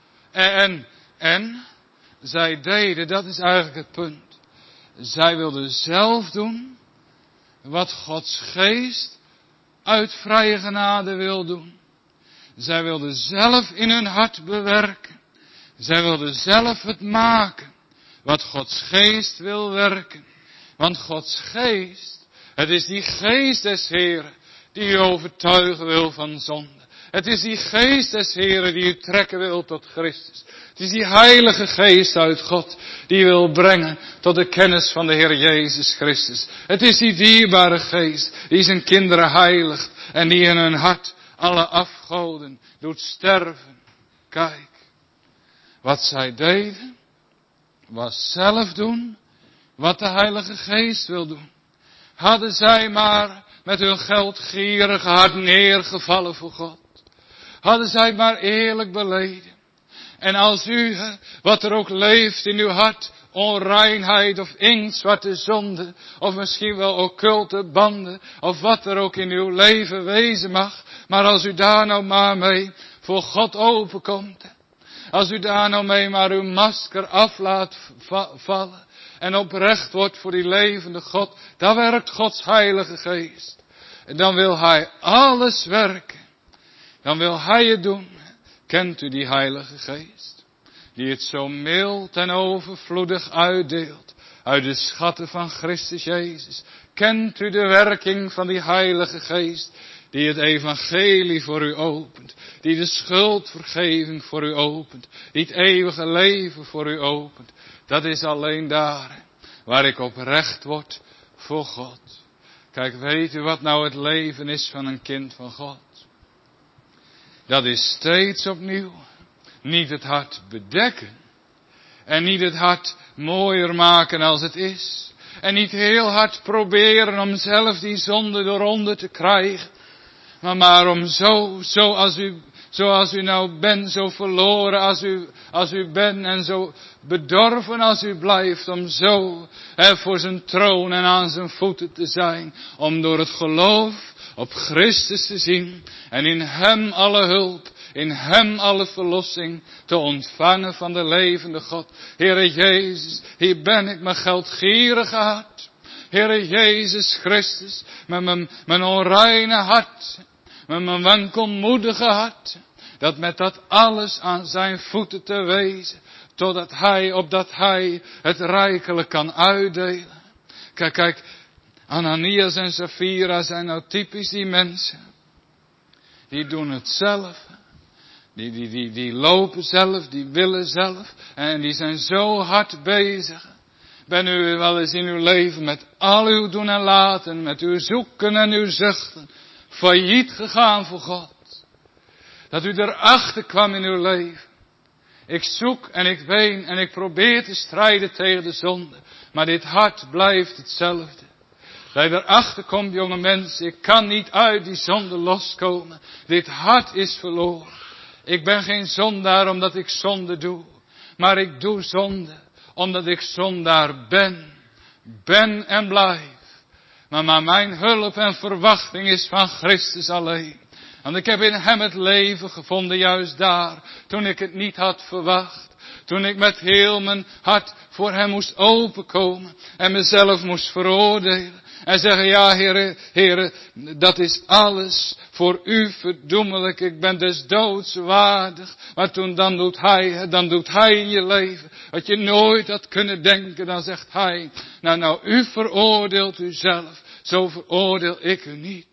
En zij deden, dat is eigenlijk het punt. Zij wilden zelf doen wat Gods geest uit vrije genade wil doen. Zij wilden zelf in hun hart bewerken. Zij wilden zelf het maken. Wat Gods geest wil werken. Want Gods geest, het is die geest des Heeren die u overtuigen wil van zonde. Het is die geest des Heeren die u trekken wil tot Christus. Het is die heilige geest uit God die wil brengen tot de kennis van de Heer Jezus Christus. Het is die dierbare geest die zijn kinderen heiligt en die in hun hart alle afgoden doet sterven. Kijk, wat zij deden was zelf doen wat de Heilige Geest wil doen. Hadden zij maar met hun geldgierige hart neergevallen voor God. Hadden zij maar eerlijk beleden. En als u, wat er ook leeft in uw hart, onreinheid of inktzwarte zonde, of misschien wel occulte banden, of wat er ook in uw leven wezen mag, maar als u daar nou maar mee voor God openkomt, als u daar nou mee maar uw masker af laat vallen en oprecht wordt voor die levende God, dan werkt Gods Heilige Geest. En dan wil Hij alles werken. Dan wil Hij het doen. Kent u die Heilige Geest? Die het zo mild en overvloedig uitdeelt uit de schatten van Christus Jezus. Kent u de werking van die Heilige Geest? Die het evangelie voor u opent. Die de schuldvergeving voor u opent. Die het eeuwige leven voor u opent. Dat is alleen daar waar ik oprecht word voor God. Kijk, weet u wat nou het leven is van een kind van God? Dat is steeds opnieuw niet het hart bedekken. En niet het hart mooier maken als het is. En niet heel hard proberen om zelf die zonde eronder te krijgen. Maar om zoals u nou bent, zo verloren als u bent en zo bedorven als u blijft, om zo voor zijn troon en aan zijn voeten te zijn. Om door het geloof op Christus te zien en in hem alle hulp, in hem alle verlossing te ontvangen van de levende God. Heere Jezus, hier ben ik, mijn geldgierige hart. Heere Jezus Christus, met mijn onreine hart, met mijn wankelmoedige hart, dat met dat alles aan zijn voeten te wezen, opdat hij het rijkelijk kan uitdelen. Kijk, Ananias en Safira zijn nou typisch die mensen. Die doen het zelf. Die lopen zelf, die willen zelf. En die zijn zo hard bezig. Ben u wel eens in uw leven met al uw doen en laten, met uw zoeken en uw zuchten, failliet gegaan voor God? Dat u erachter kwam in uw leven. Ik zoek en ik ween en ik probeer te strijden tegen de zonde. Maar dit hart blijft hetzelfde. Dat je erachter komt, jonge mensen, ik kan niet uit die zonde loskomen. Dit hart is verloren. Ik ben geen zondaar omdat ik zonde doe. Maar ik doe zonde omdat ik zondaar ben. Ben en blijf. Maar mijn hulp en verwachting is van Christus alleen. Want ik heb in hem het leven gevonden, juist daar, toen ik het niet had verwacht. Toen ik met heel mijn hart voor hem moest openkomen en mezelf moest veroordelen. En zeggen, ja Heere, dat is alles voor u verdoemelijk. Ik ben des doods waardig. Maar dan doet hij in je leven wat je nooit had kunnen denken. Dan zegt hij, nou u veroordeelt uzelf, zo veroordeel ik u niet.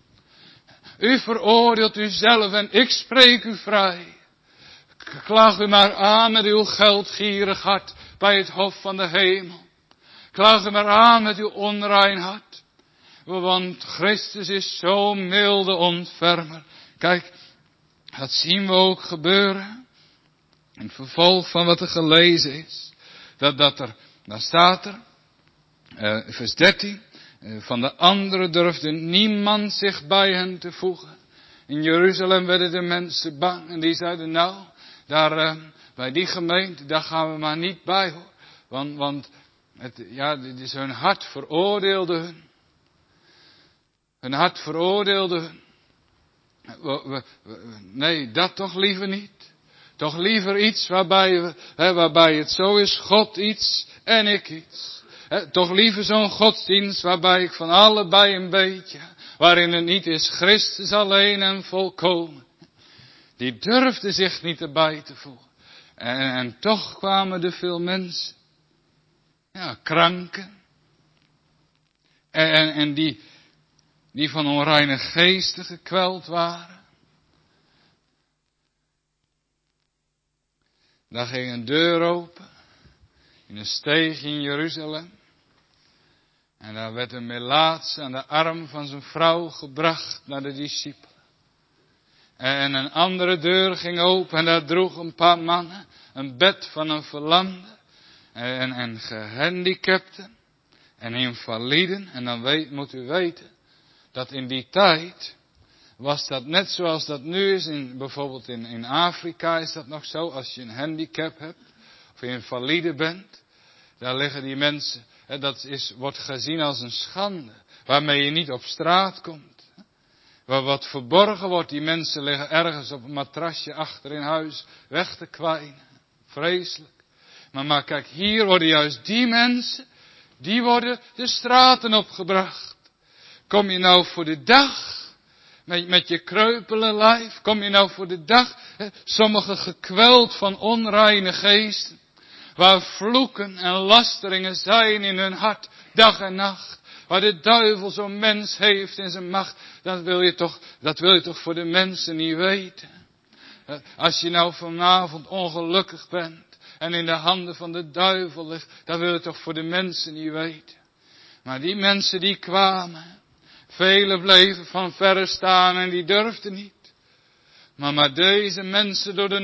U veroordeelt uzelf en ik spreek u vrij. Klaag u maar aan met uw geldgierig hart bij het hof van de hemel. Klaag u maar aan met uw onrein hart. Want Christus is zo'n milde ontfermer. Kijk, dat zien we ook gebeuren. In het vervolg van wat er gelezen is. Daar staat er, vers 13. Van de anderen durfde niemand zich bij hen te voegen. In Jeruzalem werden de mensen bang. En die zeiden, nou, daar bij die gemeente, daar gaan we maar niet bij hoor. Want dit is hun hart veroordeelde hun. Hun hart veroordeelde hun. Nee, dat toch liever niet. Toch liever iets waarbij het zo is, God iets en ik iets. Toch liever zo'n godsdienst waarbij ik van allebei een beetje, waarin het niet is Christus alleen en volkomen. Die durfden zich niet erbij te voegen. En toch kwamen er veel mensen, kranken. En die van onreine geesten gekweld waren. Daar ging een deur open. In een steegje in Jeruzalem. En daar werd een melaats aan de arm van zijn vrouw gebracht naar de discipelen. En een andere deur ging open en daar droegen een paar mannen een bed van een verlamde. En gehandicapten en invaliden. En dan moet u weten dat in die tijd was dat net zoals dat nu is, bijvoorbeeld in Afrika is dat nog zo, als je een handicap hebt, of je invalide bent, daar liggen die mensen, wordt gezien als een schande, waarmee je niet op straat komt. Waar wat verborgen wordt, die mensen liggen ergens op een matrasje achter in huis weg te kwijnen. Vreselijk. Maar kijk, hier worden juist die mensen, die worden de straten opgebracht. Kom je nou voor de dag, met je kreupele lijf, kom je nou voor de dag, sommigen gekweld van onreine geesten, waar vloeken en lasteringen zijn in hun hart, dag en nacht. Waar de duivel zo'n mens heeft in zijn macht, dat wil je toch voor de mensen niet weten. Als je nou vanavond ongelukkig bent en in de handen van de duivel ligt, dat wil je toch voor de mensen niet weten. Maar die mensen die kwamen, velen bleven van verre staan en die durfden niet. Maar deze mensen door de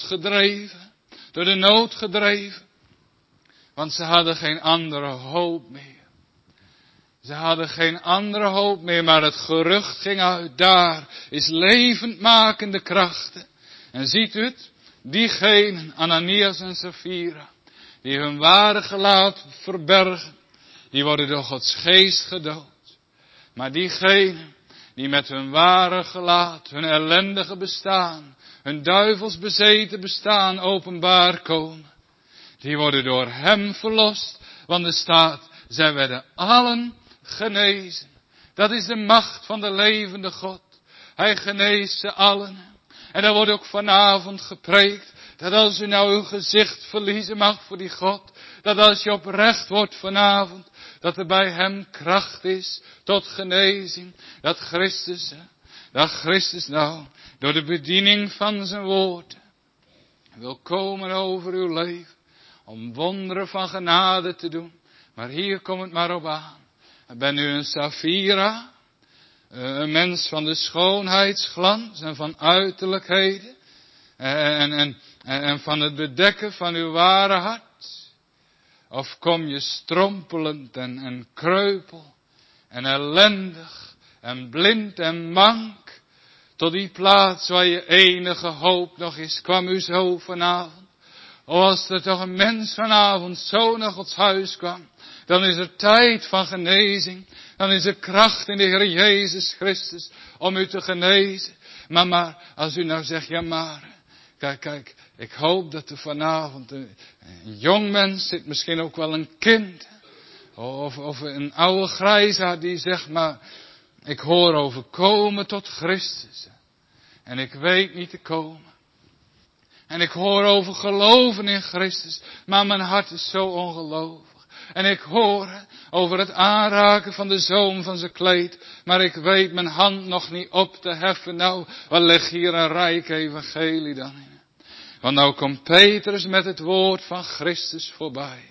nood gedreven, want ze hadden geen andere hoop meer. Ze hadden geen andere hoop meer, maar het gerucht ging uit, daar is levendmakende krachten. En ziet u het? Diegenen, Ananias en Sapphira, die hun ware gelaat verbergen, die worden door Gods geest gedood. Maar diegenen, die met hun ware gelaat, hun ellendige bestaan, hun duivelsbezeten bestaan openbaar komen, die worden door hem verlost, want er staat, zij werden allen genezen. Dat is de macht van de levende God. Hij geneest ze allen. En daar wordt ook vanavond gepreekt, dat als u nou uw gezicht verliezen mag voor die God, dat als je oprecht wordt vanavond, dat er bij hem kracht is tot genezing. Dat Christus nou door de bediening van zijn woord wil komen over uw leven, om wonderen van genade te doen. Maar hier komt het maar op aan. Ben u een Sapphira, een mens van de schoonheidsglans en van uiterlijkheden en van het bedekken van uw ware hart? Of kom je strompelend en kreupel en ellendig en blind en mank tot die plaats waar je enige hoop nog is? Kwam u zo vanavond? O, als er toch een mens vanavond zo naar Gods huis kwam, dan is er tijd van genezing. Dan is er kracht in de Heer Jezus Christus om u te genezen. Maar als u nou zegt, ja maar, kijk, ik hoop dat er vanavond een jong mens zit, misschien ook wel een kind. Of een oude grijsaard die zegt, maar ik hoor over komen tot Christus. En ik weet niet te komen. En ik hoor over geloven in Christus, maar mijn hart is zo ongelovig. En ik hoor over het aanraken van de zoom van zijn kleed, maar ik weet mijn hand nog niet op te heffen. Nou, wat ligt hier een rijk evangelie dan in? Want nou komt Petrus met het woord van Christus voorbij.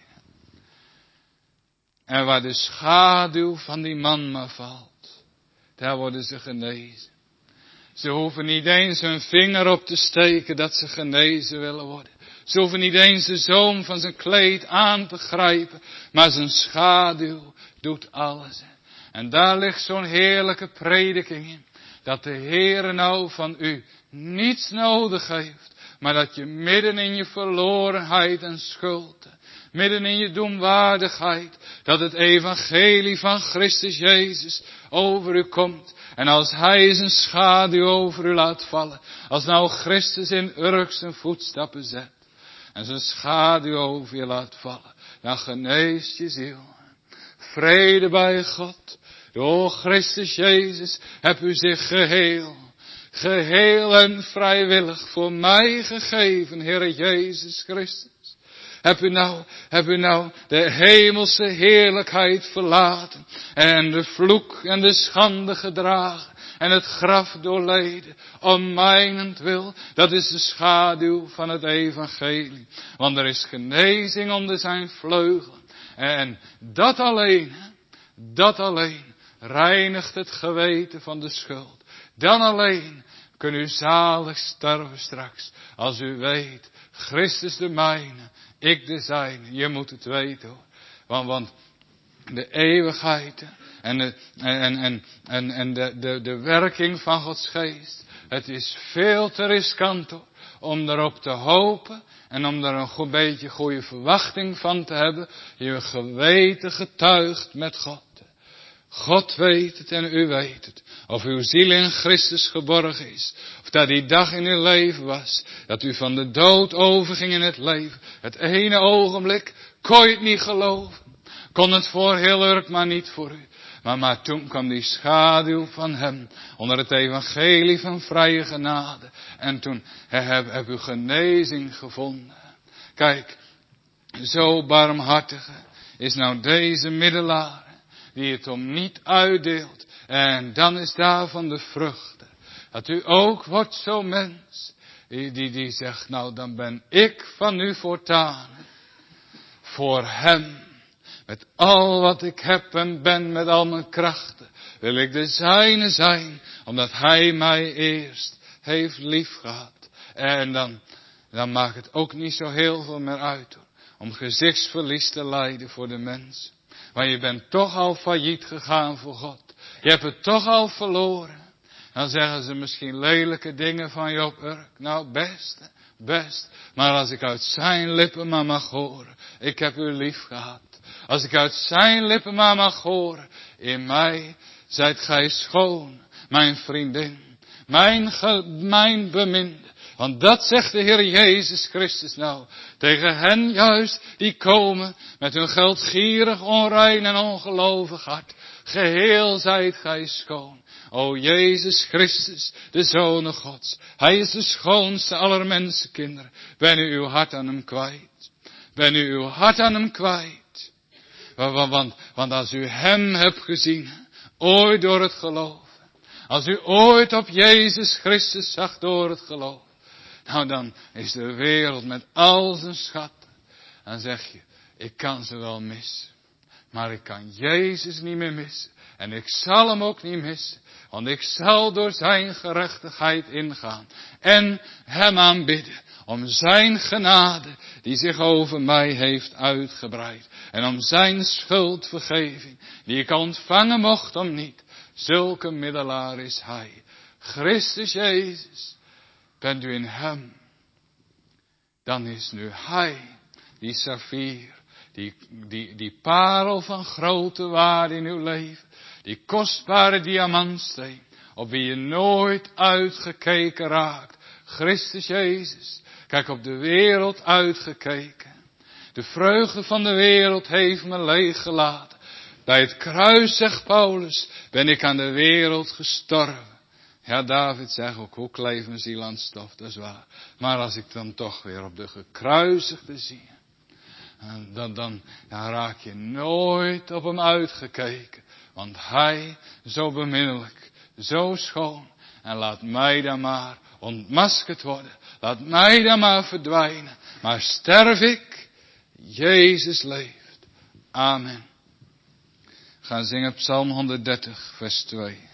En waar de schaduw van die man maar valt, daar worden ze genezen. Ze hoeven niet eens hun vinger op te steken dat ze genezen willen worden. Ze hoeven niet eens de zoom van zijn kleed aan te grijpen, maar zijn schaduw doet alles. En daar ligt zo'n heerlijke prediking in, dat de Heere nou van u niets nodig heeft, maar dat je midden in je verlorenheid en schuld, midden in je doemwaardigheid, dat het evangelie van Christus Jezus over u komt. En als Hij zijn schaduw over u laat vallen, als nou Christus in Urk zijn voetstappen zet, en zijn schaduw over je laat vallen, dan geneest je ziel. Vrede bij God. Door Christus Jezus heb u zich geheel en vrijwillig voor mij gegeven, Heere Jezus Christus. Heb u nou de hemelse heerlijkheid verlaten en de vloek en de schande gedragen en het graf doorleden om mijnentwil? Dat is de schaduw van het evangelie. Want er is genezing onder zijn vleugel. En dat alleen reinigt het geweten van de schuld. Dan alleen kunt u zalig sterven straks, als u weet, Christus de mijne, ik de zijne. Je moet het weten hoor. Want de eeuwigheid en de werking van Gods geest. Het is veel te riskant hoor, om erop te hopen en om er een beetje goede verwachting van te hebben. Je geweten getuigt met God. God weet het en u weet het. Of uw ziel in Christus geborgen is. Of dat die dag in uw leven was. Dat u van de dood overging in het leven. Het ene ogenblik kon je het niet geloven. Kon het voor heel erg, maar niet voor u. Maar toen kwam die schaduw van hem. Onder het evangelie van vrije genade. En toen heb u genezing gevonden. Kijk, zo barmhartige is nou deze middelaar. Die het om niet uitdeelt. En dan is daarvan de vruchten. Dat u ook wordt zo'n mens. Die zegt, nou dan ben ik van u voortaan. Voor hem. Met al wat ik heb en ben, met al mijn krachten. Wil ik de zijne zijn. Omdat hij mij eerst heeft lief gehad. En dan maakt het ook niet zo heel veel meer uit. Hoor, om gezichtsverlies te lijden voor de mens. Maar je bent toch al failliet gegaan voor God. Je hebt het toch al verloren. Dan zeggen ze misschien lelijke dingen van Job Urk. Nou best. Maar als ik uit zijn lippen maar mag horen. Ik heb u lief gehad. Als ik uit zijn lippen maar mag horen. In mij zijt gij schoon. Mijn vriendin. Mijn beminde. Want dat zegt de Heer Jezus Christus nou. Tegen hen juist die komen met hun geldgierig, onrein en ongelovig hart. Geheel zijt gij schoon. O Jezus Christus, de Zoon Gods. Hij is de schoonste aller mensenkinderen. Ben u uw hart aan hem kwijt. Ben u uw hart aan hem kwijt. Want als u hem hebt gezien, ooit door het geloof. Als u ooit op Jezus Christus zag door het geloof. Nou dan is de wereld met al zijn schatten. Dan zeg je, ik kan ze wel missen. Maar ik kan Jezus niet meer missen. En ik zal hem ook niet missen. Want ik zal door zijn gerechtigheid ingaan. En hem aanbidden. Om zijn genade die zich over mij heeft uitgebreid. En om zijn schuldvergeving die ik ontvangen mocht om niet. Zulke middelaar is hij. Christus Jezus. Bent u in hem. Dan is nu hij. Die saffier. Die parel van grote waarde in uw leven. Die kostbare diamantsteen. Op wie je nooit uitgekeken raakt. Christus Jezus. Kijk, op de wereld uitgekeken. De vreugde van de wereld heeft me leeggelaten. Bij het kruis, zegt Paulus, ben ik aan de wereld gestorven. Ja, David zegt ook, hoe kleef mijn ziel aan stof, dat is waar. Maar als ik dan toch weer op de gekruisigde zie. Dan raak je nooit op hem uitgekeken. Want hij, zo beminnelijk, zo schoon. En laat mij dan maar ontmaskerd worden. Laat mij dan maar verdwijnen. Maar sterf ik, Jezus leeft. Amen. We gaan zingen Psalm 130, vers 2.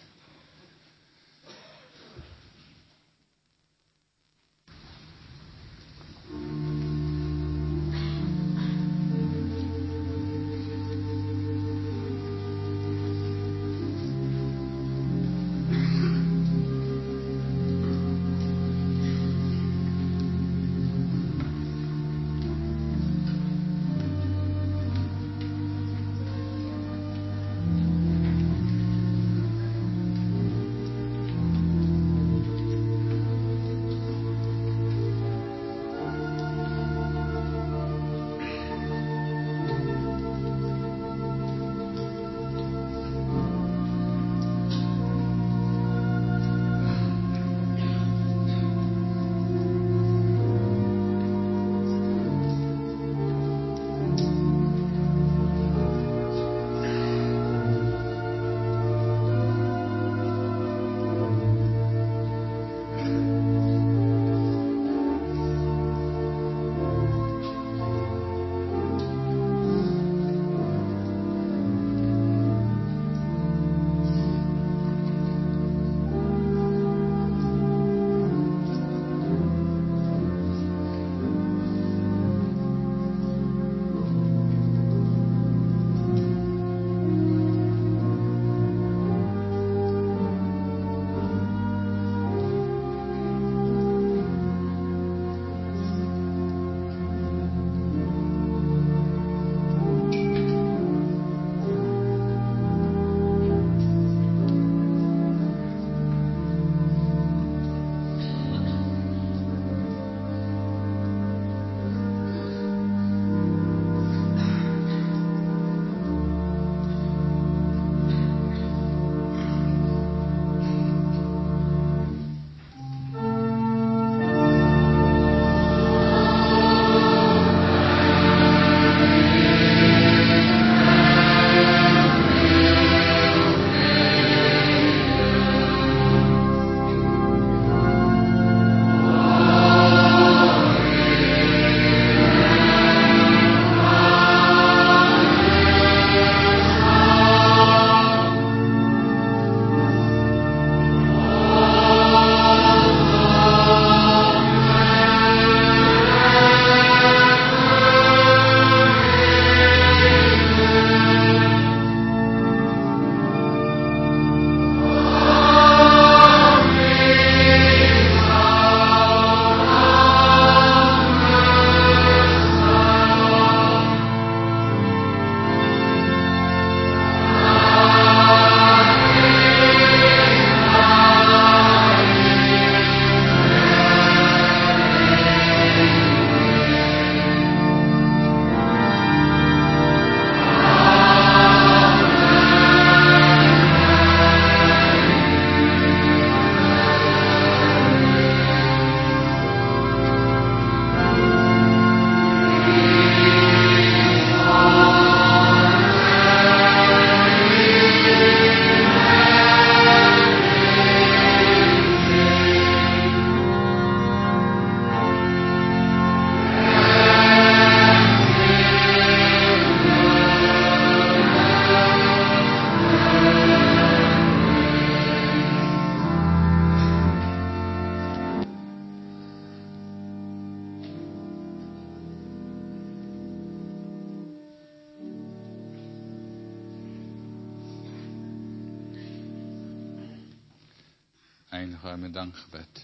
Eindigen wij met dankgebed.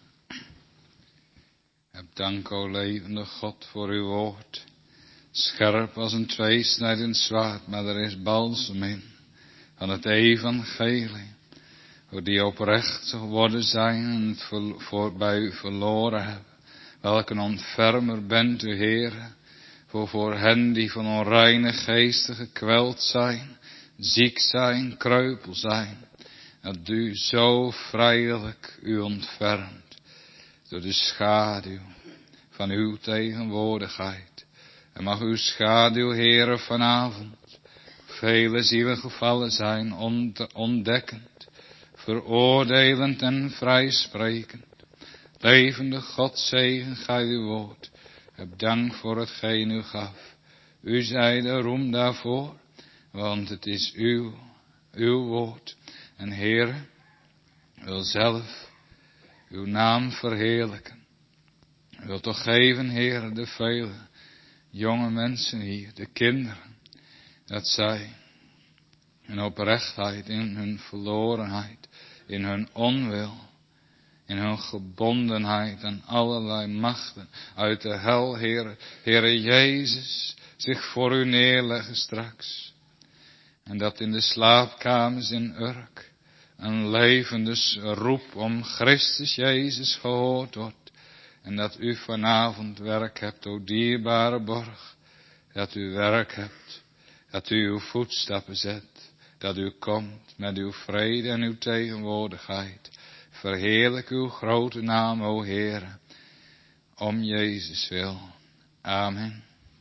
Heb dank, o levende God, voor uw woord. Scherp als een tweesnijdend zwaard, maar er is balsem in. Van het evangelie. Voor die oprecht geworden zijn en het bij u verloren hebben. Welk een ontfermer bent u, Heere. Voor hen die van onreine geesten gekweld zijn. Ziek zijn, kreupel zijn. Dat u zo vrijelijk u ontfermt. Door de schaduw van uw tegenwoordigheid. En mag uw schaduw, Heere, vanavond vele zielen gevallen zijn, ontdekkend, veroordelend en vrijsprekend. Levende God, zegen gij uw woord. Heb dank voor hetgeen u gaf. U zij de roem daarvoor, want het is uw woord. En Heere, wil zelf uw naam verheerlijken. Wil toch geven, Heere, de vele jonge mensen hier, de kinderen, dat zij in oprechtheid, in hun verlorenheid, in hun onwil, in hun gebondenheid aan allerlei machten uit de hel, Heere Jezus, zich voor u neerleggen straks. En dat in de slaapkamers in Urk een levende roep om Christus Jezus gehoord wordt. En dat u vanavond werk hebt, o dierbare borg. Dat u werk hebt, dat u uw voetstappen zet. Dat u komt met uw vrede en uw tegenwoordigheid. Verheerlijk uw grote naam, o Heere, om Jezus wil. Amen.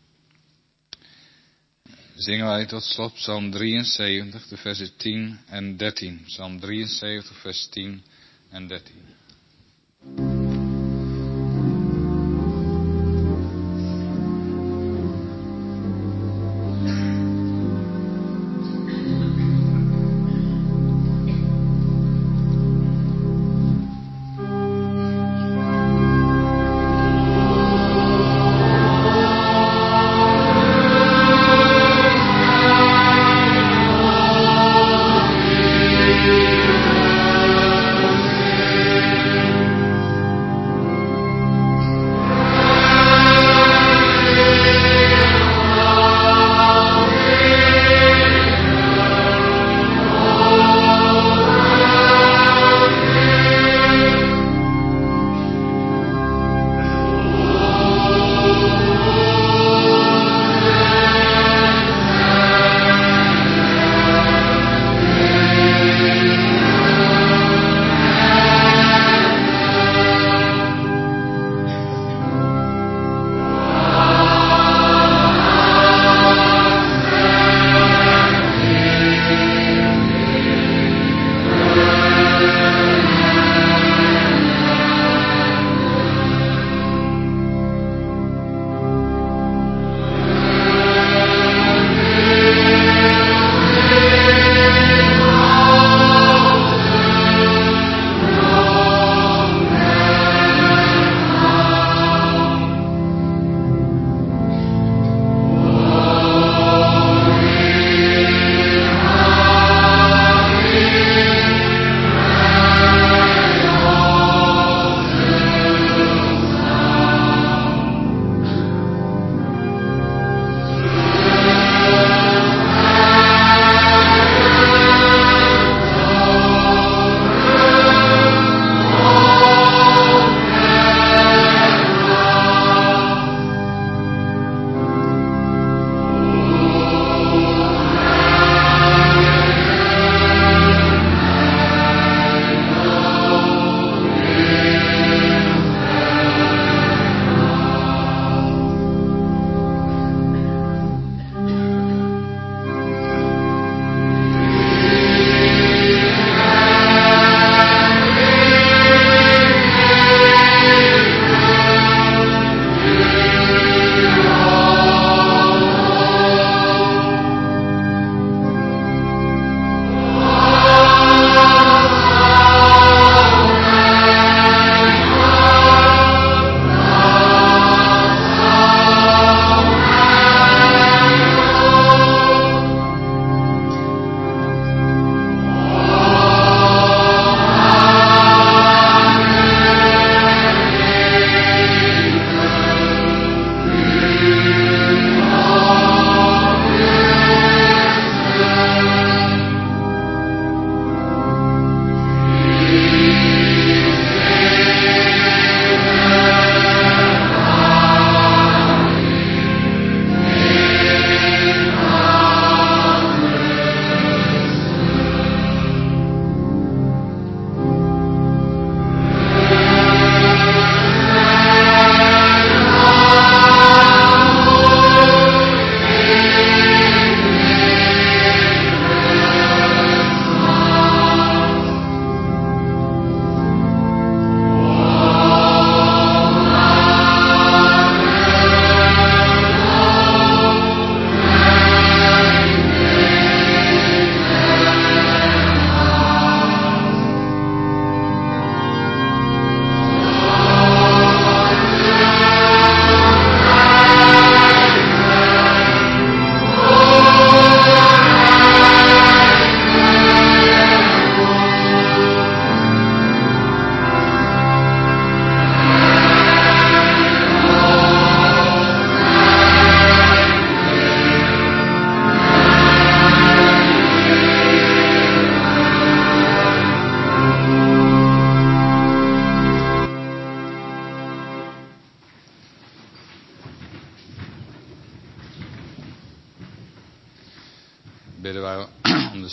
Zingen wij tot slot Psalm 73, de versen 10 en 13. Psalm 73, vers 10 en 13.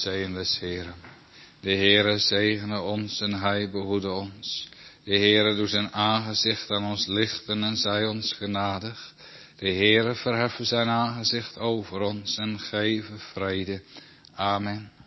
zegen des Heren. De Heere zegene ons en hij behoede ons. De Heere doet zijn aangezicht aan ons lichten en zij ons genadig. De Heere verheffen zijn aangezicht over ons en geven vrede. Amen.